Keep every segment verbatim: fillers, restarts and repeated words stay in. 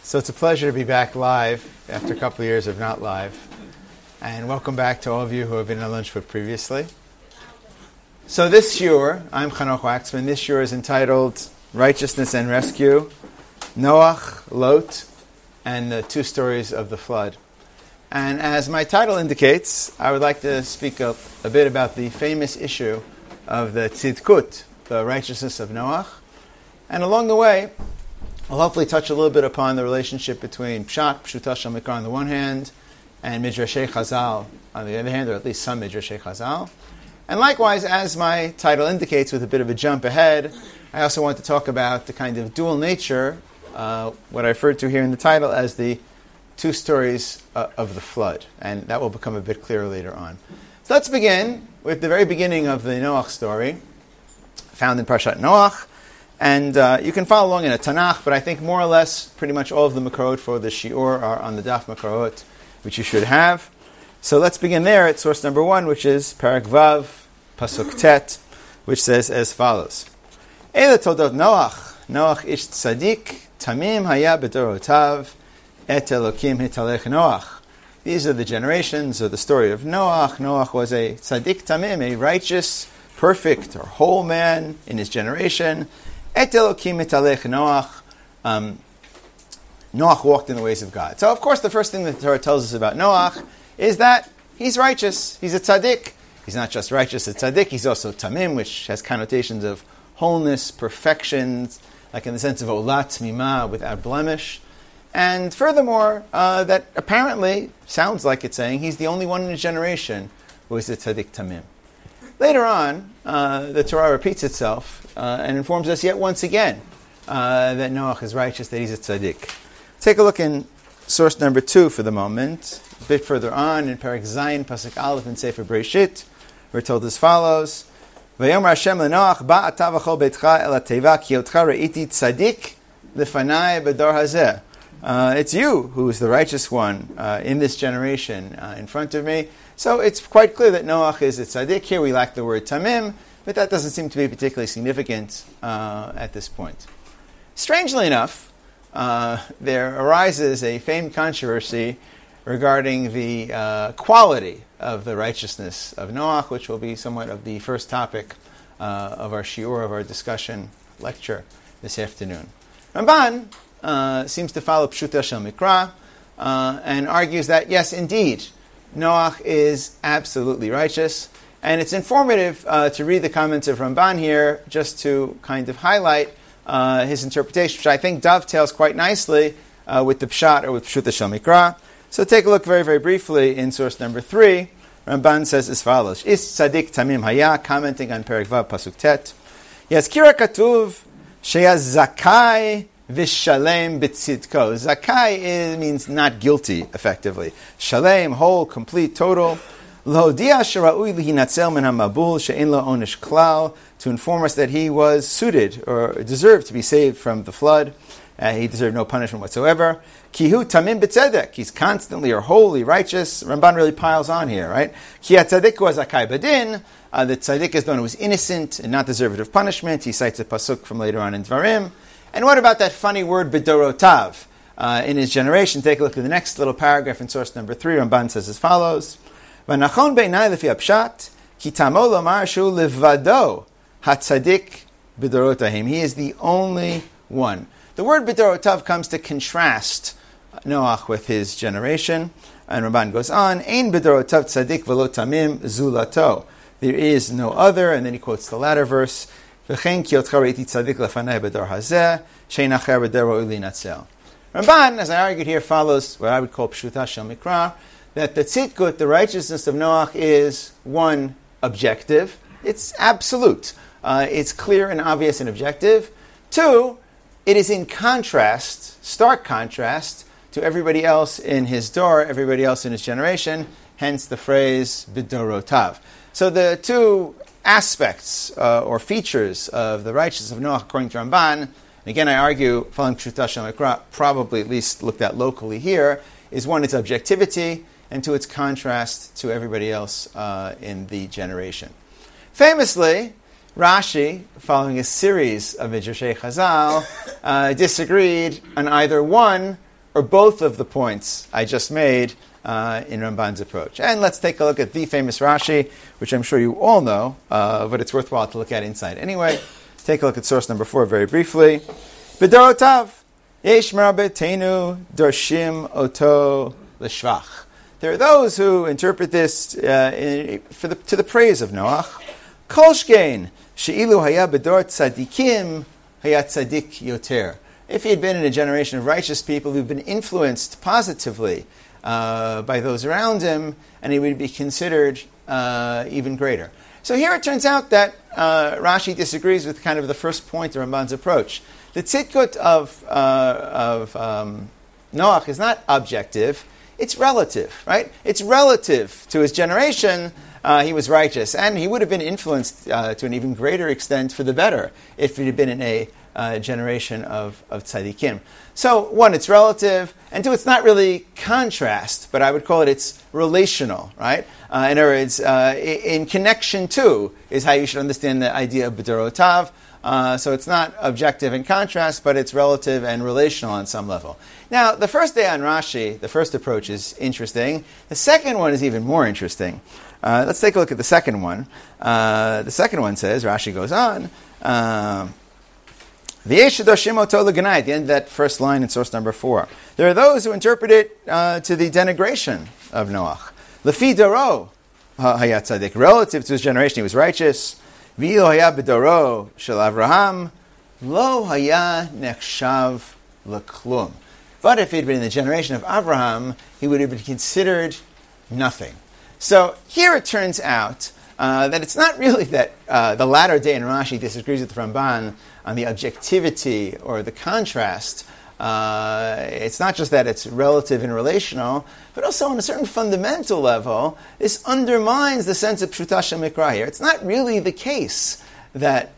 So it's a pleasure to be back live after a couple of years of not live. And welcome back to all of you who have been on Lunchfoot previously. So this shiur, I'm Chanoch Waxman, this shiur is entitled Righteousness and Rescue, Noach, Lot, and the Two Stories of the Flood. And as my title indicates, I would like to speak a, a bit about the famous issue of the tzidkut, the righteousness of Noach. And along the way, I'll hopefully touch a little bit upon the relationship between Pshat, Pshuta Shel Mikra on the one hand, and Midrashei Chazal on the other hand, or at least some Midrashei Chazal. And likewise, as my title indicates, with a bit of a jump ahead, I also want to talk about the kind of dual nature, uh, what I referred to here in the title as the two stories uh, of the flood. And that will become a bit clearer later on. So let's begin with the very beginning of the Noach story, found in Parshat Noach. And uh, you can follow along in a Tanakh, but I think more or less pretty much all of the Makrot for the Shiur are on the Daf Makrot, which you should have. So let's begin there at source number one, which is Parak Vav, Pasuk Tet, which says as follows. Eile Toldot Noach, Noach ish tzadik, tamim haya bedorotav, et Elokim hitalech Noach. These are the generations of the story of Noach. Noach was a tzadik tamim, a righteous, perfect, or whole man in his generation. Et Elokim hitalech Noach. Um, Noach walked in the ways of God. So, of course, the first thing that the Torah tells us about Noach is that he's righteous. He's a tzaddik. He's not just righteous, a tzaddik. He's also tamim, which has connotations of wholeness, perfection, like in the sense of olat mima, without blemish. And furthermore, uh, that apparently sounds like it's saying he's the only one in his generation who is a tzaddik tamim. Later on, uh, the Torah repeats itself uh, and informs us yet once again uh, that Noach is righteous, that he's a tzaddik. Take a look in source number two for the moment. A bit further on in Parak Zayin, Pasuk Aleph in Sefer Bereshit, we're told as follows: Vayomer Hashem leNoach, ba ata v'chol beitcha el hateva ki otcha re'iti tzadik lefanai b'dor hazeh. Uh, it's you who is the righteous one uh, in this generation uh, in front of me. So it's quite clear that Noach is a tzaddik. Here we lack the word tamim, but that doesn't seem to be particularly significant uh, at this point. Strangely enough, uh, there arises a famed controversy regarding the uh, quality of the righteousness of Noach, which will be somewhat of the first topic uh, of our shiur, of our discussion lecture this afternoon. Ramban uh, seems to follow Pshuta Shel Mikra uh, and argues that, yes, indeed, Noach is absolutely righteous. And it's informative uh, to read the comments of Ramban here just to kind of highlight uh, his interpretation, which I think dovetails quite nicely uh, with the Pshat or with Pshuta Shel Mikra. So take a look very, very briefly in source number three. Ramban says as follows: Is tzadik tamim haya, commenting on Perek Vav Pasuk Tet. Yes, kira katuv sheyaz zakai v'shalem b'tzidko. Zakai is, means not guilty, effectively. Shalem, whole, complete, total. L'hodia shera'ui lihinatzel min hamabul she'in lo onish klal, to inform us that he was suited or deserved to be saved from the flood. Uh, he deserved no punishment whatsoever. Kihu tamim b'tzedek. He's constantly or wholly righteous. Ramban really piles on here, right? Ki ha-tzedek was akai badin. Uh, the tzedek is the one who was innocent and not deserved of punishment. He cites a pasuk from later on in Dvarim. And what about that funny word b'dorotav? Uh, in his generation, take a look at the next little paragraph in source number three. Ramban says as follows: V'nachon beinai lefi apshat ki tamo lomar shu levado ha-tzadik b'dorotahim. He is the only one. The word b'dorotav comes to contrast Noach with his generation. And Ramban goes on, Ein b'dorotav tzadik v'lo tamim zulato. There is no other. And then he quotes the latter verse, V'chein ki otcha re'iti tzadik lefanai b'dor hazeh, she'ein acher b'dor ro'ui linatzel. Ramban, as I argued here, follows what I would call Pshuta Shel Mikra, that the tzidkut, the righteousness of Noach, is one, objective. It's absolute. Uh, it's clear and obvious and objective. Two, it is in contrast, stark contrast, to everybody else in his door, everybody else in his generation, hence the phrase b'dorotav. So the two aspects uh, or features of the righteousness of Noach, according to Ramban, and again I argue, following Pshuta Shel Mikra, probably at least looked at locally here, is one, its objectivity, and two, its contrast to everybody else uh, in the generation. Famously, Rashi, following a series of Midrashei Chazal, uh, disagreed on either one or both of the points I just made uh, in Ramban's approach. And let's take a look at the famous Rashi, which I'm sure you all know, uh, but it's worthwhile to look at inside anyway. Take a look at source number four very briefly. B'darotav, yesh merabetenu darshim oto l'shvach. There are those who interpret this uh, in, for the, to the praise of Noach. Kol shkein, she'ilu haya b'dor tzadikim, haya tzadik yoter. If he had been in a generation of righteous people who've been influenced positively uh, by those around him, and he would be considered uh, even greater. So here it turns out that uh, Rashi disagrees with kind of the first point of Ramban's approach. The tzidkut of, uh, of um, Noach is not objective. It's relative, right? It's relative to his generation. Uh, he was righteous, and he would have been influenced uh, to an even greater extent for the better if he had been in a uh, generation of, of tzaddikim. So, one, it's relative, and two, it's not really contrast, but I would call it it's relational, right? Uh, in other words, uh, in connection to is how you should understand the idea of b'dorotav. Uh, so it's not objective in contrast, but it's relative and relational on some level. Now, the first day on Rashi, the first approach is interesting. The second one is even more interesting. Uh, let's take a look at the second one. Uh, the second one says, Rashi goes on, uh, at the end of that first line in source number four. There are those who interpret it uh, to the denigration of Noach. Lefi daro hayat tzadik. Relative to his generation, he was righteous. V'ilo haya b'daro shel Avraham, lo haya nechshav l'klum. But if he had been in the generation of Avraham, he would have been considered nothing. So here it turns out uh, that it's not really that uh, the latter day in Rashi disagrees with the Ramban on the objectivity or the contrast. Uh, it's not just that it's relative and relational, but also on a certain fundamental level, this undermines the sense of Pshuta Shemikra here. It's not really the case that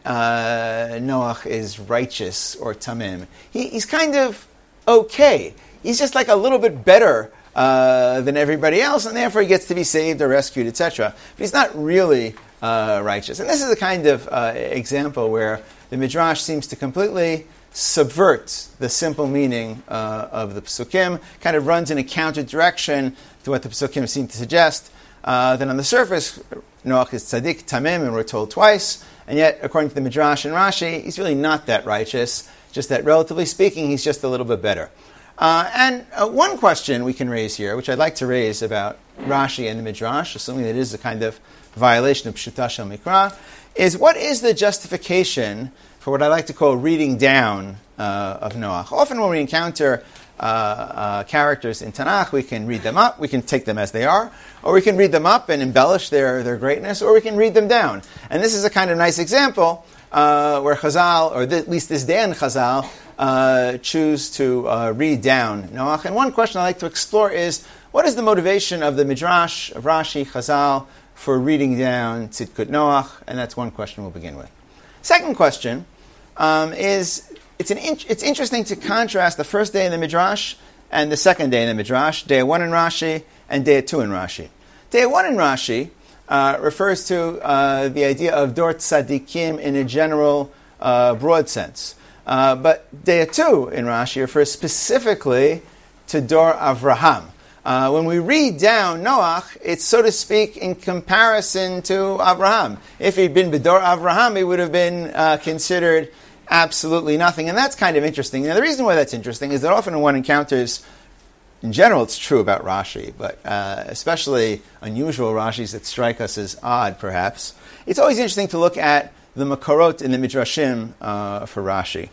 uh, Noach is righteous or tamim. He, he's kind of okay. He's just like a little bit better uh, than everybody else, and therefore he gets to be saved or rescued, et cetera. But he's not really uh, righteous. And this is a kind of uh, example where the Midrash seems to completely subvert the simple meaning uh, of the Psukim, kind of runs in a counter direction to what the Psukim seem to suggest. Uh, then on the surface, Noach is tzaddik, tamim, and we're told twice, and yet, according to the Midrash and Rashi, he's really not that righteous, just that, relatively speaking, he's just a little bit better. Uh, and uh, one question we can raise here, which I'd like to raise about Rashi and the Midrash, assuming that it is a kind of violation of Pshuta Shel Mikra, is what is the justification for what I like to call reading down uh, of Noach? Often when we encounter uh, uh, characters in Tanakh, we can read them up, we can take them as they are, or we can read them up and embellish their, their greatness, or we can read them down. And this is a kind of nice example uh, where Chazal, or th- at least this day in Chazal, uh, choose to uh, read down Noach. And one question I like to explore is, what is the motivation of the Midrash, of Rashi, Chazal, for reading down Tzidkut Noach? And that's one question we'll begin with. Second question um, is, it's, an in, it's interesting to contrast the first day in the Midrash and the second day in the Midrash, day one in Rashi and day two in Rashi. Day one in Rashi uh, refers to uh, the idea of Dor Tzadikim in a general, uh, broad sense. Uh, but day two in Rashi refers specifically to Dor Avraham. Uh, when we read down Noach, it's, so to speak, in comparison to Avraham. If he'd been B'dor Avraham, he would have been uh, considered absolutely nothing. And that's kind of interesting. Now, the reason why that's interesting is that often when one encounters, in general, it's true about Rashi, but uh, especially unusual Rashis that strike us as odd, perhaps, it's always interesting to look at the Makorot in the Midrashim uh, for Rashi.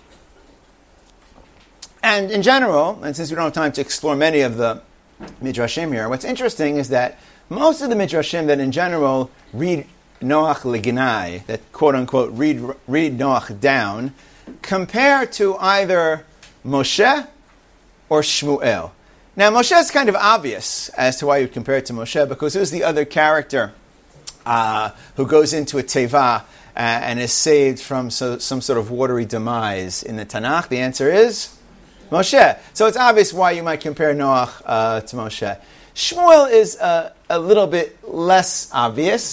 And in general, and since we don't have time to explore many of the Midrashim here, what's interesting is that most of the Midrashim that in general read Noach Leginai, that quote-unquote read, read Noach down, compare to either Moshe or Shmuel. Now, Moshe is kind of obvious as to why you compare it to Moshe, because who's the other character uh, who goes into a teva uh, and is saved from so, some sort of watery demise in the Tanakh? The answer is Moshe. So it's obvious why you might compare Noach uh, to Moshe. Shmuel is uh, a little bit less obvious,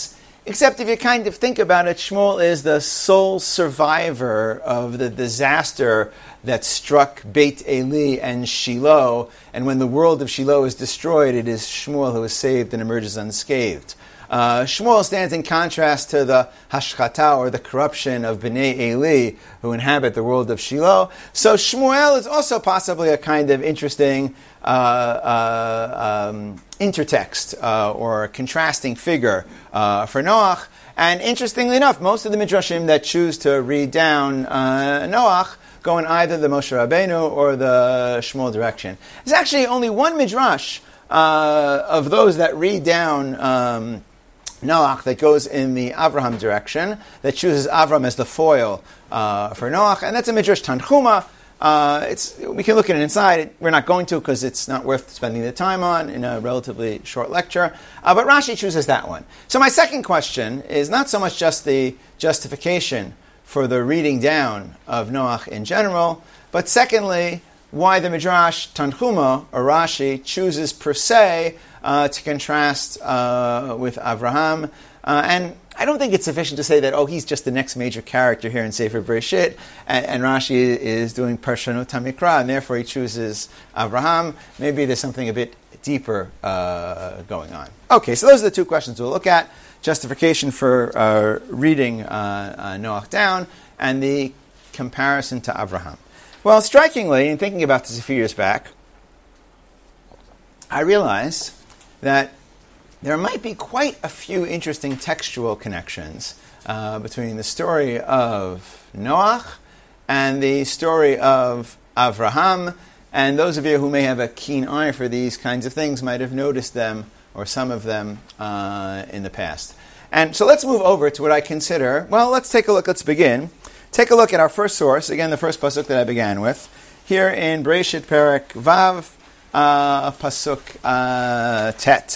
Except if you kind of think about it, Shmuel is the sole survivor of the disaster that struck Beit Eli and Shiloh. And when the world of Shiloh is destroyed, it is Shmuel who is saved and emerges unscathed. Uh, Shmuel stands in contrast to the hashchata, or the corruption of Bnei Eli, who inhabit the world of Shiloh. So Shmuel is also possibly a kind of interesting uh, uh, um, intertext uh, or contrasting figure uh, for Noach. And interestingly enough, most of the midrashim that choose to read down uh, Noach go in either the Moshe Rabbeinu or the Shmuel direction. There's actually only one midrash uh, of those that read down Um, Noach that goes in the Avraham direction, that chooses Avraham as the foil uh, for Noach, and that's a Midrash Tanchuma. Uh, it's we can look at it inside. We're not going to because it's not worth spending the time on in a relatively short lecture. Uh, but Rashi chooses that one. So my second question is not so much just the justification for the reading down of Noach in general, but secondly, why the Midrash Tanchuma, or Rashi, chooses per se uh, to contrast uh, with Avraham. Uh, and I don't think it's sufficient to say that, oh, he's just the next major character here in Sefer Bereshit, and, and Rashi is doing Parshanut HaMikra, and therefore he chooses Avraham. Maybe there's something a bit deeper uh, going on. Okay, so those are the two questions we'll look at. Justification for uh, reading uh, uh, Noach down, and the comparison to Avraham. Well, strikingly, in thinking about this a few years back, I realized that there might be quite a few interesting textual connections uh, between the story of Noach and the story of Avraham. And those of you who may have a keen eye for these kinds of things might have noticed them, or some of them, uh, in the past. And so let's move over to what I consider, well, let's take a look, let's begin. Take a look at our first source, again, the first pasuk that I began with, here in Bereshit Perek Vav, uh, pasuk uh, Tet.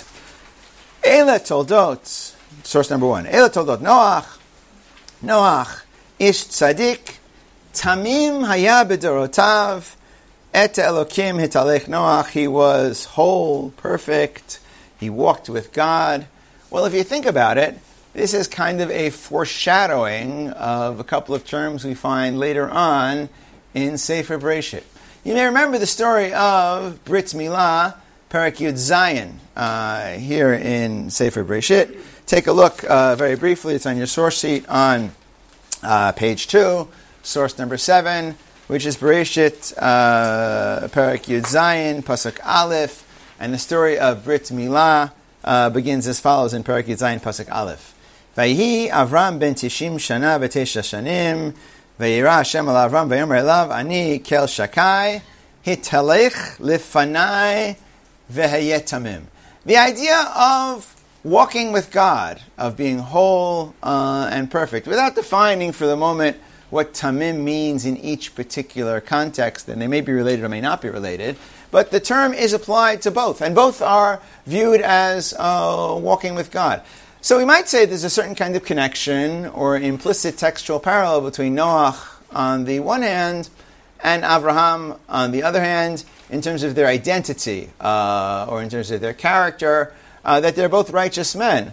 Eile Toldot, source number one. Eile Toldot Noach, Noach, Ish Tzadik, Tamim Haya B'dorotav, Et Elokim Hitalech Noach. He was whole, perfect. He walked with God. Well, if you think about it, this is kind of a foreshadowing of a couple of terms we find later on in Sefer Bereshit. You may remember the story of Brit Milah, Perek Yud Zayin, uh, here in Sefer Bereshit. Take a look uh, very briefly. It's on your source sheet on uh, page two, source number seven, which is Bereshit, uh, Perek Yud Zayin, Pasuk Aleph, and the story of Brit Milah uh, begins as follows in Perek Yud Zayin, Pasuk Aleph. Vayhi Avram ben tishim shana v'tesha shanim, vayira Hashem al Avram vayomer elav ani kel shakai hitalech lifanai v'hayet tamim. The idea of walking with God, of being whole uh, and perfect, without defining for the moment what tamim means in each particular context, and they may be related or may not be related, but the term is applied to both, and both are viewed as uh, walking with God. So we might say there's a certain kind of connection or implicit textual parallel between Noach on the one hand and Avraham on the other hand, in terms of their identity uh, or in terms of their character, uh, that they're both righteous men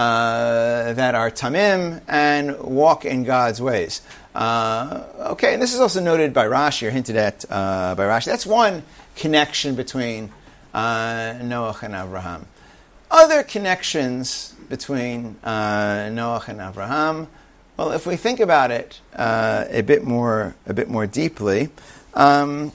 uh, that are tamim and walk in God's ways. Uh, okay, and this is also noted by Rashi, or hinted at uh, by Rashi. That's one connection between uh, Noach and Avraham. Other connections between uh, Noach and Avraham, well, if we think about it uh, a bit more, a bit more deeply, um,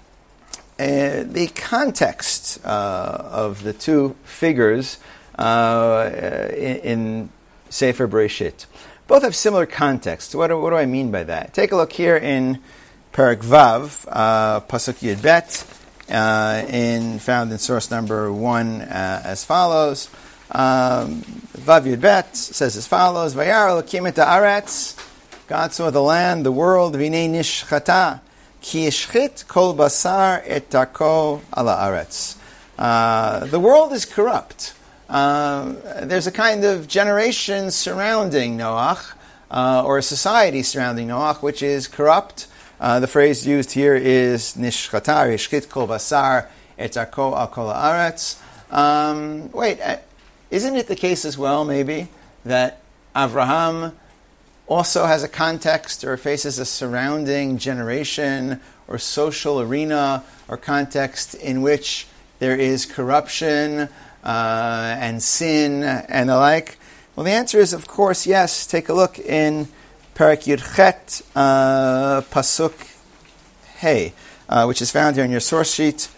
uh, the context uh, of the two figures uh, in, in Sefer Bereshit both have similar contexts. What do, what do I mean by that? Take a look here in Perek Vav, uh, Pasuk Yud Bet, uh, in found in source number one uh, as follows. Um, Vav Yud Bet says as follows: Vayar Elokim et haaretz. God saw the land, the world. V'nei nishchata ki yishchit kol basar et darko ala haaretz. The world is corrupt. Uh, there's a kind of generation surrounding Noach, uh, or a society surrounding Noach, which is corrupt. Uh, the phrase used here is nishchata, yishchit kol basar et darko al kol haaretz. Um, wait. Uh, Isn't it the case as well, maybe, that Avraham also has a context or faces a surrounding generation or social arena or context in which there is corruption uh, and sin and the like? Well, the answer is, of course, yes. Take a look in Perek Yud Chet, uh, Pasuk Hey, uh, which is found here in your source sheet,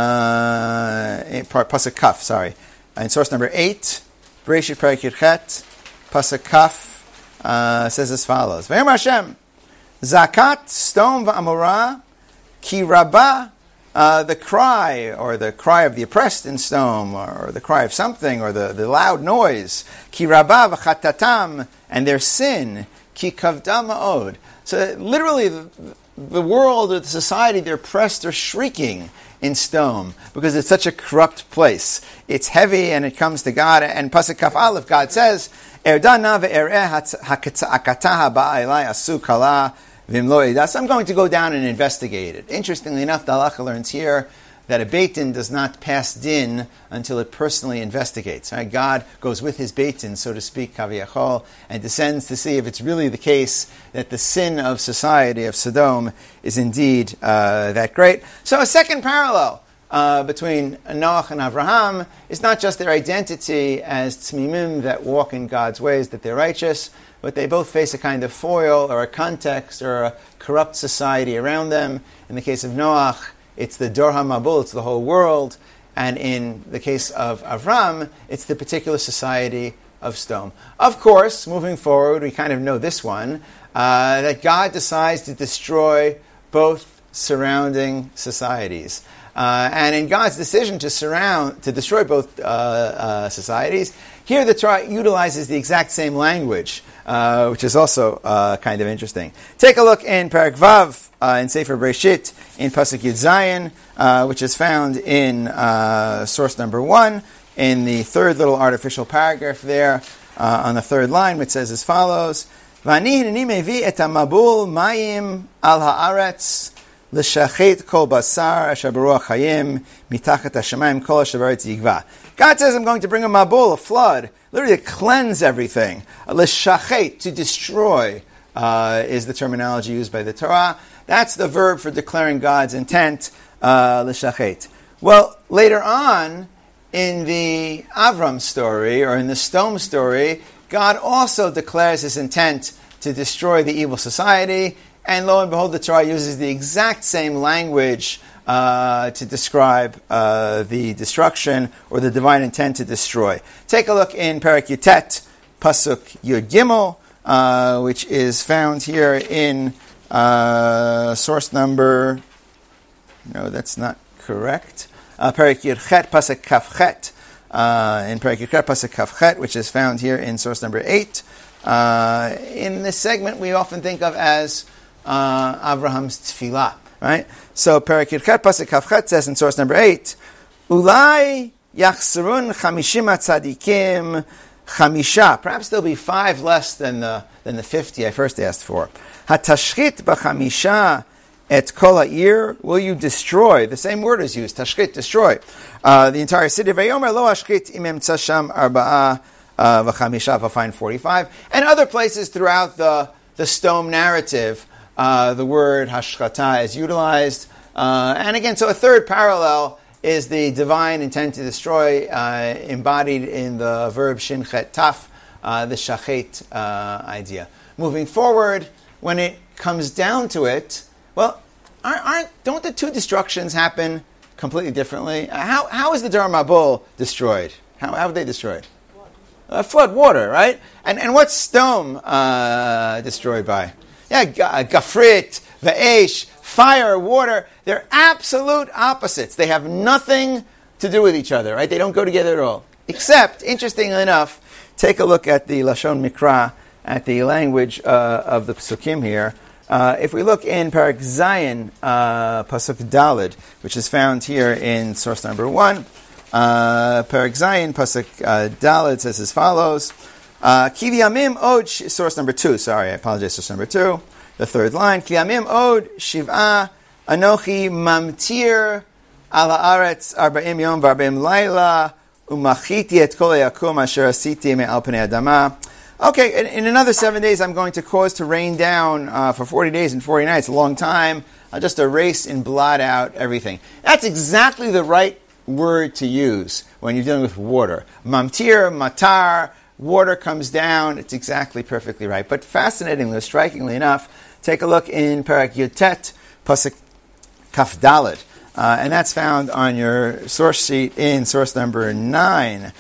uh, in Pasuk Kaf, sorry. In source number eight, Bereshit Perek Yud Chet, Pasuk Kaf, uh, says as follows. V'yom Hashem, Zakat, Stom v'Amorah, Ki Rabbah, uh, the cry, or the cry of the oppressed in Stom, or the cry of something, or the, the loud noise, Ki Rabbah v'chatatam, and their sin, Ki Kavda ma'od. So literally, the, the world or the society, the oppressed are shrieking in Stom because it's such a corrupt place. It's heavy and it comes to God. And Pasuk Kaf Aleph, God says, Erdana ve'ereh hakatah ba'ilai asu kala v'imlo edas. I'm going to go down and investigate it. Interestingly enough, the halacha learns here that a Beit Din does not pass din until it personally investigates. Right? God goes with his Beit Din, so to speak, kaviyachol, and descends to see if it's really the case that the sin of society, of Sodom, is indeed uh, that great. So a second parallel uh, between Noach and Avraham is not just their identity as tzmimim that walk in God's ways, that they're righteous, but they both face a kind of foil or a context or a corrupt society around them. In the case of Noach, it's the Dor HaMabul, it's the whole world. And in the case of Avram, it's the particular society of Sodom. Of course, moving forward, we kind of know this one, uh, that God decides to destroy both surrounding societies. Uh, and in God's decision to surround, to destroy both uh, uh, societies, here the Torah utilizes the exact same language, uh, which is also uh, kind of interesting. Take a look in Perek Vav, uh, in Sefer Bereshit, in Pasuk Yud Zayin, uh, which is found in uh, source number one, in the third little artificial paragraph there, uh, on the third line, which says as follows, V'ani hineni mevi et hamabul mayim al haaretz l'shachet kol basar asher beruach hayim mitachat hashamayim kol asher b'aretz yigva. God says, I'm going to bring a mabul, a flood, literally to cleanse everything. L'shachet, to destroy, uh, is the terminology used by the Torah. That's the verb for declaring God's intent, uh, l'shachet. Well, later on, in the Avram story, or in the Sodom story, God also declares his intent to destroy the evil society, and lo and behold, the Torah uses the exact same language uh, to describe uh, the destruction or the divine intent to destroy. Take a look in Perek Yutet, Pasuk Yud Gimel, uh, which is found here in uh, source number. No, that's not correct. Uh, Perek Yud Chet, Pasuk Kaf Chet. Uh, in Perek Yud Chet, Pasuk Kaf Chet, which is found here in source number eight. Uh, in this segment, we often think of as uh, Avraham's tefillah, right? So Perek Yud Chet, Pasuk Kaf Chet says in source number eight, Ulai yachsarun chamishim tzadikim chamisha. Perhaps there'll be five less than the than the fifty I first asked for. Hatashchit b'chamisha et kol ha'ir, will you destroy? The same word is used, tashchit, destroy. Uh, the entire city. Vayomer lo ashchit im emtza sham arba'a v'chamisha, we'll find forty-five. And other places throughout the, the Sodom narrative, uh, the word hashchata is utilized. Uh, and again, so a third parallel is the divine intent to destroy, uh, embodied in the verb shin chet taf, uh, the shachet uh, idea. Moving forward, when it comes down to it, well, aren't, aren't don't the two destructions happen completely differently? How how is the Dor HaMabul destroyed? How how were they destroyed? Uh, flood, water, right? And and what's Sodom uh, destroyed by? Yeah, gafrit, ve'esh, fire, water. They're absolute opposites. They have nothing to do with each other, right? They don't go together at all. Except, interestingly enough, take a look at the Lashon Mikra, at the language uh, of the Psukim here. Uh, if we look in Perek Zayin, uh, Pasuk Daled, which is found here in source number one, uh, Perek Zayin, Pasuk uh, Daled says as follows, uh, Ki v'yamim od, source number two, sorry, I apologize, source number two, the third line, Ki v'yamim od shiv'a anochi mamtir ala aretz arba'im yom v'arba'im laila umachiti et kol yakum asher asiti me'al pnei adama Okay, in, in another seven days, I'm going to cause to rain down uh, for forty days and forty nights, a long time. I'll just erase and blot out everything. That's exactly the right word to use when you're dealing with water. Mamtir, matar, water comes down. It's exactly perfectly right. But fascinatingly, strikingly enough, take a look in Parak Yutet, Pasuk Kaf Daled. Uh, and that's found on your source sheet in source number nine.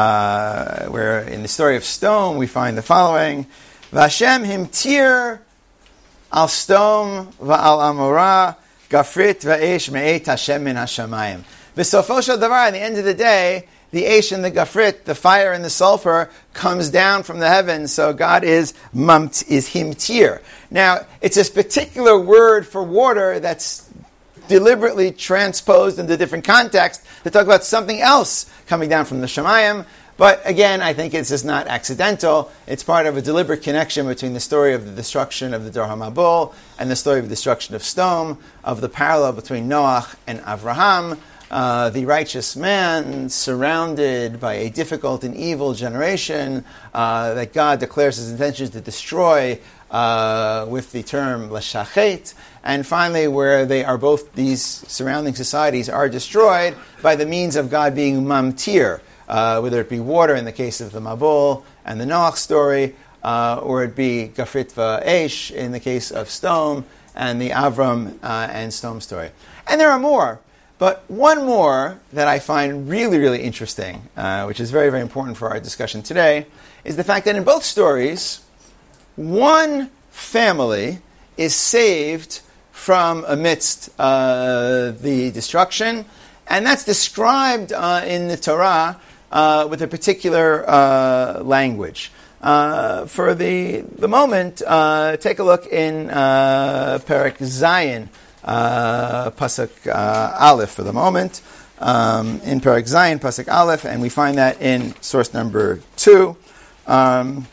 Uh, where in the story of Stone we find the following: Vashem himtir al Stom va'al Amorah gafrit va'esh me'et Hashem min hashamayim. V'sofo shel davar, at the end of the day, the Eish and the Gafrit, the fire and the sulfur, comes down from the heavens. So God is mamt is himtir. Now it's this particular word for water that's deliberately transposed into different contexts to talk about something else coming down from the Shemayim. But again, I think it's just not accidental. It's part of a deliberate connection between the story of the destruction of the Dor HaMabul and the story of the destruction of Sodom, of the parallel between Noach and Avraham, uh, the righteous man surrounded by a difficult and evil generation uh, that God declares his intentions to destroy uh, with the term Lashachet. And finally, where they are both, these surrounding societies are destroyed by the means of God being mamtir, uh, whether it be water in the case of the Mabul and the Noach story, uh, or it be Gafrit va'esh in the case of Sodom and the Avram uh, and Sodom story. And there are more, but one more that I find really, really interesting, uh, which is very, very important for our discussion today, is the fact that in both stories, one family is saved from amidst uh, the destruction, and that's described uh, in the Torah uh, with a particular uh, language. Uh, for the the moment, uh, take a look in uh, Perek Zayin, uh, Pasuk uh, Aleph for the moment, um, in Perek Zayin, Pasuk Aleph, and we find that in source number two. Um,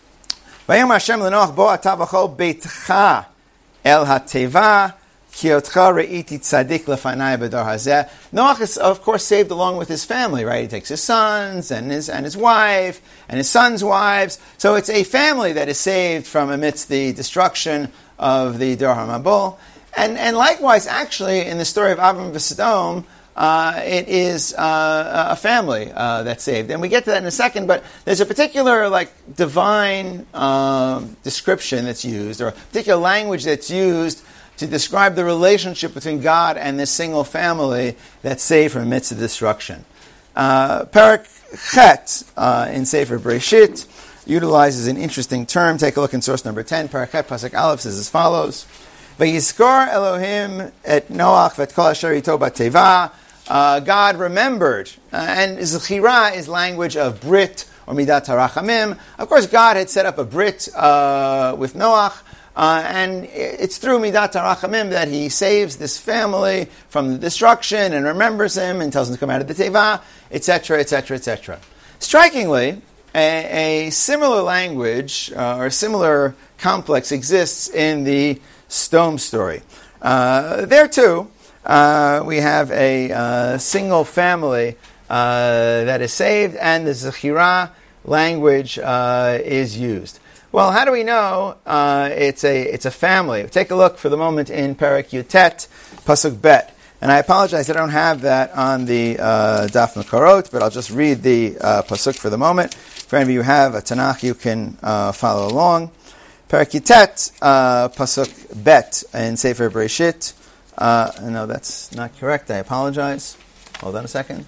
Vayom Hashem l'Noach bo ata v'chol beitcha El hateva kiotcha re'iti tzadik lefanai b'dor hazeh. Noach is, of course, saved along with his family, right? He takes his sons and his and his wife and his sons' wives. So it's a family that is saved from amidst the destruction of the Dor HaMabul. And and likewise, actually, in the story of Avram v'Sodom, Uh, it is uh, a family uh, that's saved, and we get to that in a second. But there's a particular, like, divine uh, description that's used, or a particular language that's used to describe the relationship between God and this single family that's saved from amidst the destruction. Uh, Parak Chet uh, in Sefer Bereshit utilizes an interesting term. Take a look in source number ten. Parak Chet Pasuk Aleph says as follows: Vayizkor Elohim et Noach v'et kol asher ito b'teva. Uh, God remembered, uh, and Zechira is language of Brit or Midat HaRachamim. Of course, God had set up a Brit uh, with Noach, uh, and it's through Midat HaRachamim that he saves this family from the destruction and remembers him and tells him to come out of the Teva, et cetera, et cetera, et cetera. Strikingly, a, a similar language uh, or a similar complex exists in the Sodom story. Uh, there too, Uh, we have a uh, single family uh, that is saved, and the Zechira language uh, is used. Well, how do we know uh, it's a it's a family? Take a look for the moment in Perek Yutet, Pasuk Bet. And I apologize, I don't have that on the uh, Daf Mekorot, but I'll just read the uh, Pasuk for the moment. If any of you have a Tanakh, you can uh, follow along. Perek Yutet, uh, Pasuk Bet in Sefer Bereshit. Uh, no, that's not correct. I apologize. Hold on a second.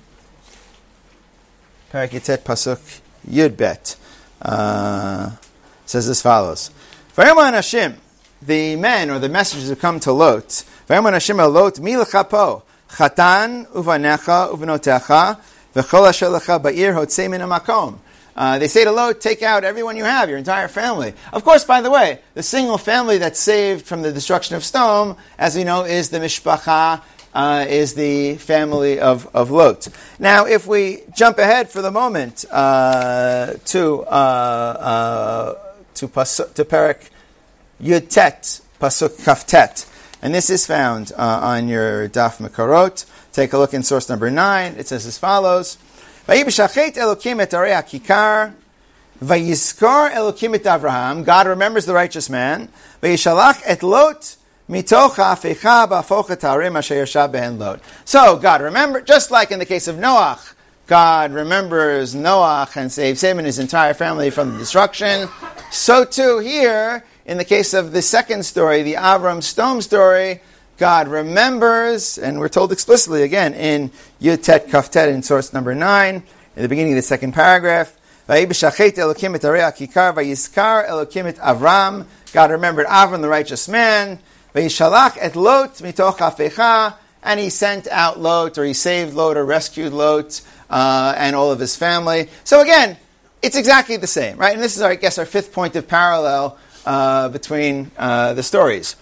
Perek Yutet Pasuk Yud Bet uh, says as follows: Vayomer Anashim, the men or the messengers who come to Lot. Vayomer Anashim el Lot mi lecha po chatan uvanecha uvenotecha v'chol asher lecha ba'ir hotzei min hamakom. Uh, they say to Lot, take out everyone you have, your entire family. Of course, by the way, the single family that's saved from the destruction of Sodom, as we know, is the Mishpacha, uh, is the family of, of Lot. Now, if we jump ahead for the moment uh, to uh, uh, to, Pasuk, to Perek Yud Tet, Pasuk Kaftet, and this is found uh, on your Daf Mekorot. Take a look in source number nine. It says as follows: Vayibshachet Elokim et arei hakikar Vayizkar Elokim et Avraham, God remembers the righteous man. Vayishalach et Lot mitoch ha'afecha ba'afochet ha'arim asher yashav behen Lot. So God remember, just like in the case of Noach, God remembers Noach and saves him and his entire family from the destruction. So too here, in the case of the second story, the Avram Stone story, God remembers, and we're told explicitly again in Yud Tet Kaf Tet in source number nine, in the beginning of the second paragraph, Elokim et Kikar, Vayizkar Elokim et Avram. God remembered Avram, the righteous man. Vayishalach et Lot mitoch ha'afecha, and he sent out Lot, or he saved Lot, or rescued Lot, uh, and all of his family. So again, it's exactly the same, right? And this is, our, I guess, our fifth point of parallel uh, between uh, the stories.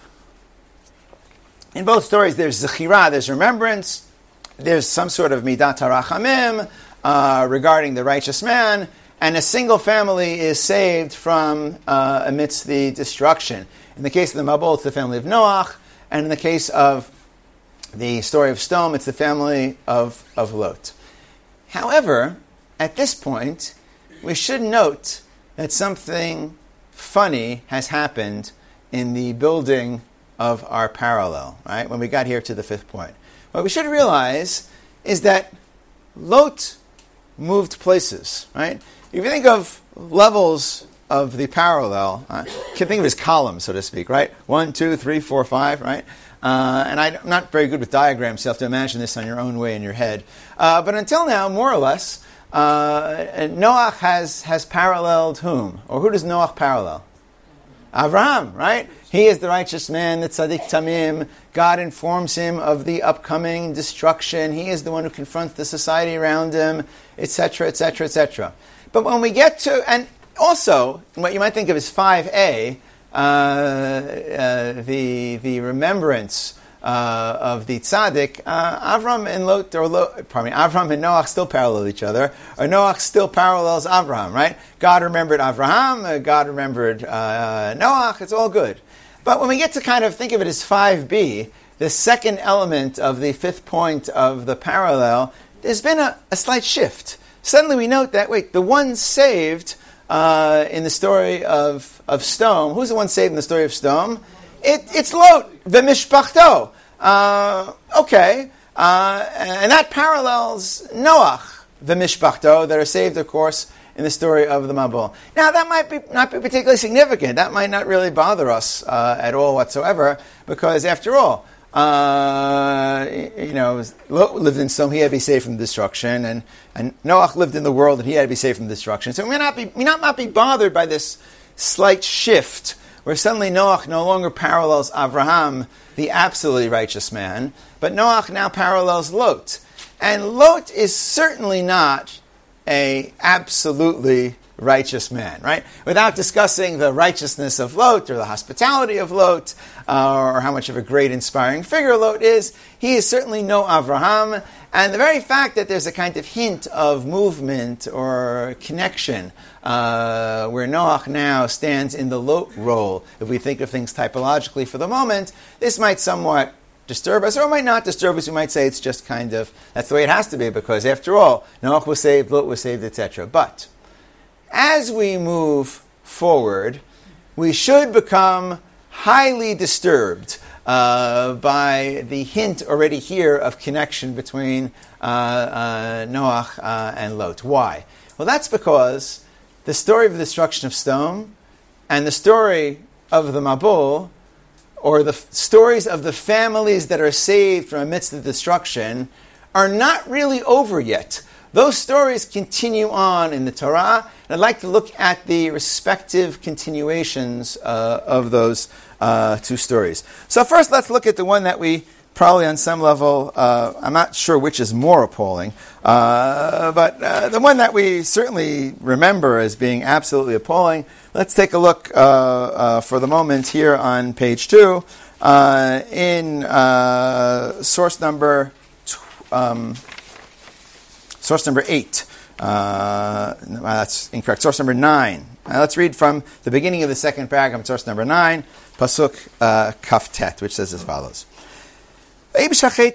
In both stories, there's zechira, there's remembrance, there's some sort of midat harachamim uh, regarding the righteous man, and a single family is saved from uh, amidst the destruction. In the case of the Mabul, it's the family of Noach, and in the case of the story of Sodom, it's the family of, of Lot. However, at this point, we should note that something funny has happened in the building of our parallel, right? When we got here to the fifth point. What we should realize is that Lot moved places, right? If you think of levels of the parallel, uh, you can think of it as columns, so to speak, right? One, two, three, four, five, right? Uh, and I, I'm not very good with diagrams, so you have to imagine this on your own way in your head. Uh, but until now, more or less, uh, Noach has, has paralleled whom? Or who does Noach parallel? Avraham, right? He is the righteous man, the tzaddik tamim. God informs him of the upcoming destruction. He is the one who confronts the society around him, et cetera, et cetera, et cetera. But when we get to, and also, what you might think of as five A, uh, uh, the the remembrance uh, of the tzaddik, uh, Avram and Lot, or Lot, pardon me, Avram and Noach still parallel each other, or Noach still parallels Avram, right? God remembered Avraham, uh, God remembered uh, Noach, it's all good. But when we get to kind of think of it as five B, the second element of the fifth point of the parallel, there's been a, a slight shift. Suddenly we note that, wait, the one saved uh, in the story of, of Sodom, who's the one saved in the story of Sodom? It, it's Lot, the mishpachto. Uh, okay, uh, and that parallels Noach, the mishpachto, that are saved, of course, in the story of the Mabul. Now, that might be not be particularly significant. That might not really bother us uh, at all whatsoever, because after all, uh, you know, Lot lived in Sodom, he had to be saved from destruction, and, and Noach lived in the world, and he had to be saved from destruction. So we may not be, we not, not be bothered by this slight shift, where suddenly Noach no longer parallels Avraham, the absolutely righteous man, but Noach now parallels Lot. And Lot is certainly not a absolutely righteous man, right? Without discussing the righteousness of Lot or the hospitality of Lot uh, or how much of a great inspiring figure Lot is, he is certainly no Avraham. And the very fact that there's a kind of hint of movement or connection uh, where Noach now stands in the Lot role, if we think of things typologically for the moment, this might somewhat disturb us, or it might not disturb us. We might say it's just kind of, that's the way it has to be, because after all, Noach was saved, Lot was saved, et cetera. But as we move forward, we should become highly disturbed uh, by the hint already here of connection between uh, uh, Noach uh, and Lot. Why? Well, that's because the story of the destruction of Sodom and the story of the Mabul, or the f- stories of the families that are saved from amidst the destruction, are not really over yet. Those stories continue on in the Torah, and I'd like to look at the respective continuations uh, of those uh, two stories. So first, let's look at the one that we probably on some level, uh, I'm not sure which is more appalling, uh, but uh, the one that we certainly remember as being absolutely appalling. Let's take a look uh, uh, for the moment here on page two uh, in uh, source number tw- um, source number eight. Uh, no, that's incorrect. Source number nine. Uh, let's read from the beginning of the second paragraph, source number nine, pasuk uh, kaf tet, which says as follows. And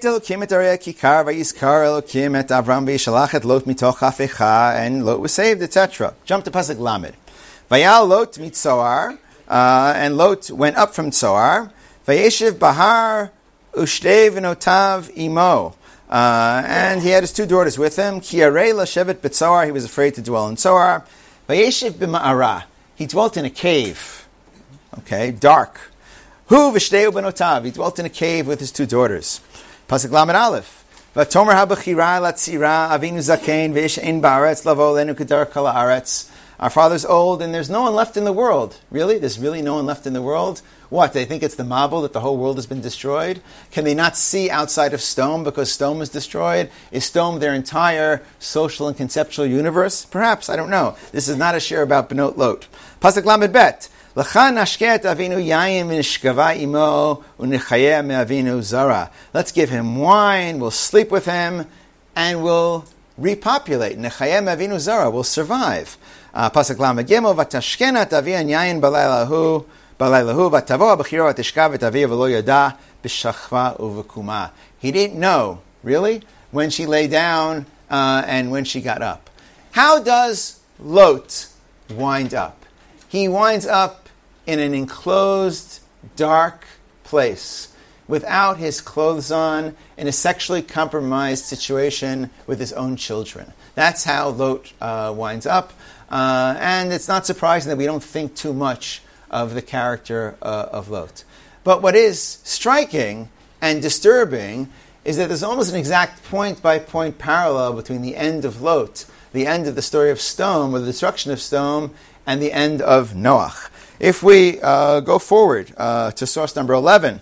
Lot was saved, et cetera. Jump to Pasuk Lamed. Vayal Lot mit Tzoar, uh, and Lot went up from Tzoar. Vayeshiv Bahar Ushtei v'notav imo. Uh, and he had his two daughters with him. Ki arei lashevet b'Tzoar, he was afraid to dwell in Tzoar. Vayeshiv b'ma'ara, he dwelt in a cave. Okay, dark. Hu v'shtei u'benotav, he dwelt in a cave with his two daughters. Pasuk Lamed Aleph. V'tomer ha'bechira latzira avinu zakein v'ish ein ba'aretz lavo lenu kedar kol ha'aretz. Our father's old and there's no one left in the world. Really? There's really no one left in the world? What? They think it's the Mabul, that the whole world has been destroyed? Can they not see outside of Stone because Stone is destroyed? Is Stone their entire social and conceptual universe? Perhaps, I don't know. This is not a share about Benot Lot. Pasuk Lamed Bet. L'chan nashket avinu yayin v'nishkava imo u'nechayeh me'avinu zara. Let's give him wine, we'll sleep with him, and we'll repopulate. Nechayeh me'avinu zara, we'll survive. Uh, Pasuk Lamed Gimel, v'tashkena taviyan yayin balaylahu, balaylahu, v'tavo b'chiro v'tishka v'taviya v'lo yada b'shachva uv'kuma. He didn't know, really, when she lay down uh, and when she got up. How does Lot wind up? He winds up in an enclosed, dark place, without his clothes on, in a sexually compromised situation with his own children. That's how Lot uh, winds up. Uh, and it's not surprising that we don't think too much of the character uh, of Lot. But what is striking and disturbing is that there's almost an exact point-by-point parallel between the end of Lot, the end of the story of Sodom, or the destruction of Sodom, and the end of Noach. If we uh, go forward uh, to source number eleven,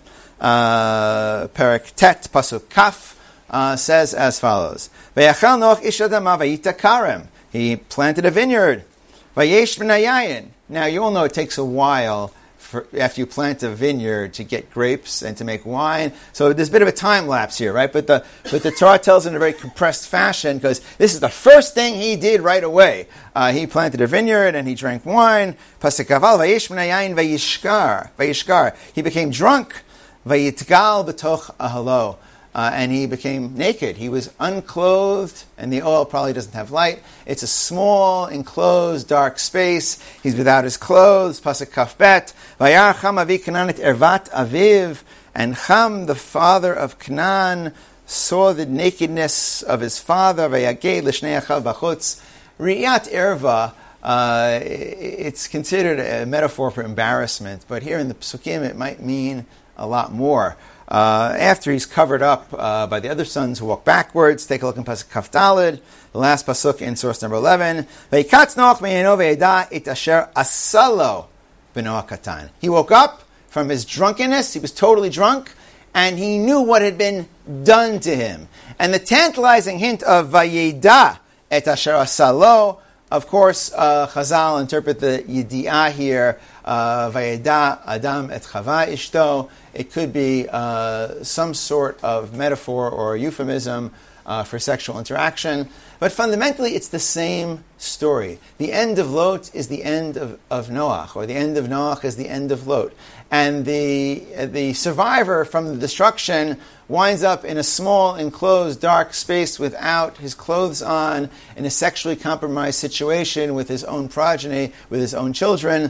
uh, Perek Tet, Pasuk Kaf, uh, says as follows: Vayachal Noach ish adama vayita karem. He planted a vineyard. Vayesh v'nayayin. Now, you all know it takes a while for, after you plant a vineyard to get grapes and to make wine. So there's a bit of a time lapse here, right? But the but the Torah tells in a very compressed fashion, because this is the first thing he did right away. Uh, he planted a vineyard and he drank wine. Pasuk Kaval, Vayesh v'nayayin vayishkar. Vayishkar. He became drunk. Vayitgal b'toch ahalo. Uh, and he became naked. He was unclothed, and the oil probably doesn't have light. It's a small, enclosed, dark space. He's without his clothes. Pasuk Kaf Bet. Vayar Cham avi Canaan et ervat aviv. And Cham, the father of Canaan, saw the nakedness of his father. Vayagei l'shnei achav b'chutz. Riyat erva. Uh, it's considered a metaphor for embarrassment, but here in the Psukim it might mean a lot more. Uh, after he's covered up uh, by the other sons who walk backwards, take a look in Pasuk Kaf Daled, the last pasuk in source number eleven. Veikatz Noach me'eno ve'eda et asher asalo b'Noach katan. He woke up from his drunkenness. He was totally drunk, and he knew what had been done to him. And the tantalizing hint of vayeda et asher asalo, of course, uh, Chazal interpret the Yedi'ah here, uh, Vayeda Adam et Chava Ishto. It could be uh, some sort of metaphor or euphemism uh, for sexual interaction. But fundamentally, it's the same story. The end of Lot is the end of, of Noach, or the end of Noach is the end of Lot. And the, uh, the survivor from the destruction winds up in a small, enclosed, dark space without his clothes on, in a sexually compromised situation with his own progeny, with his own children.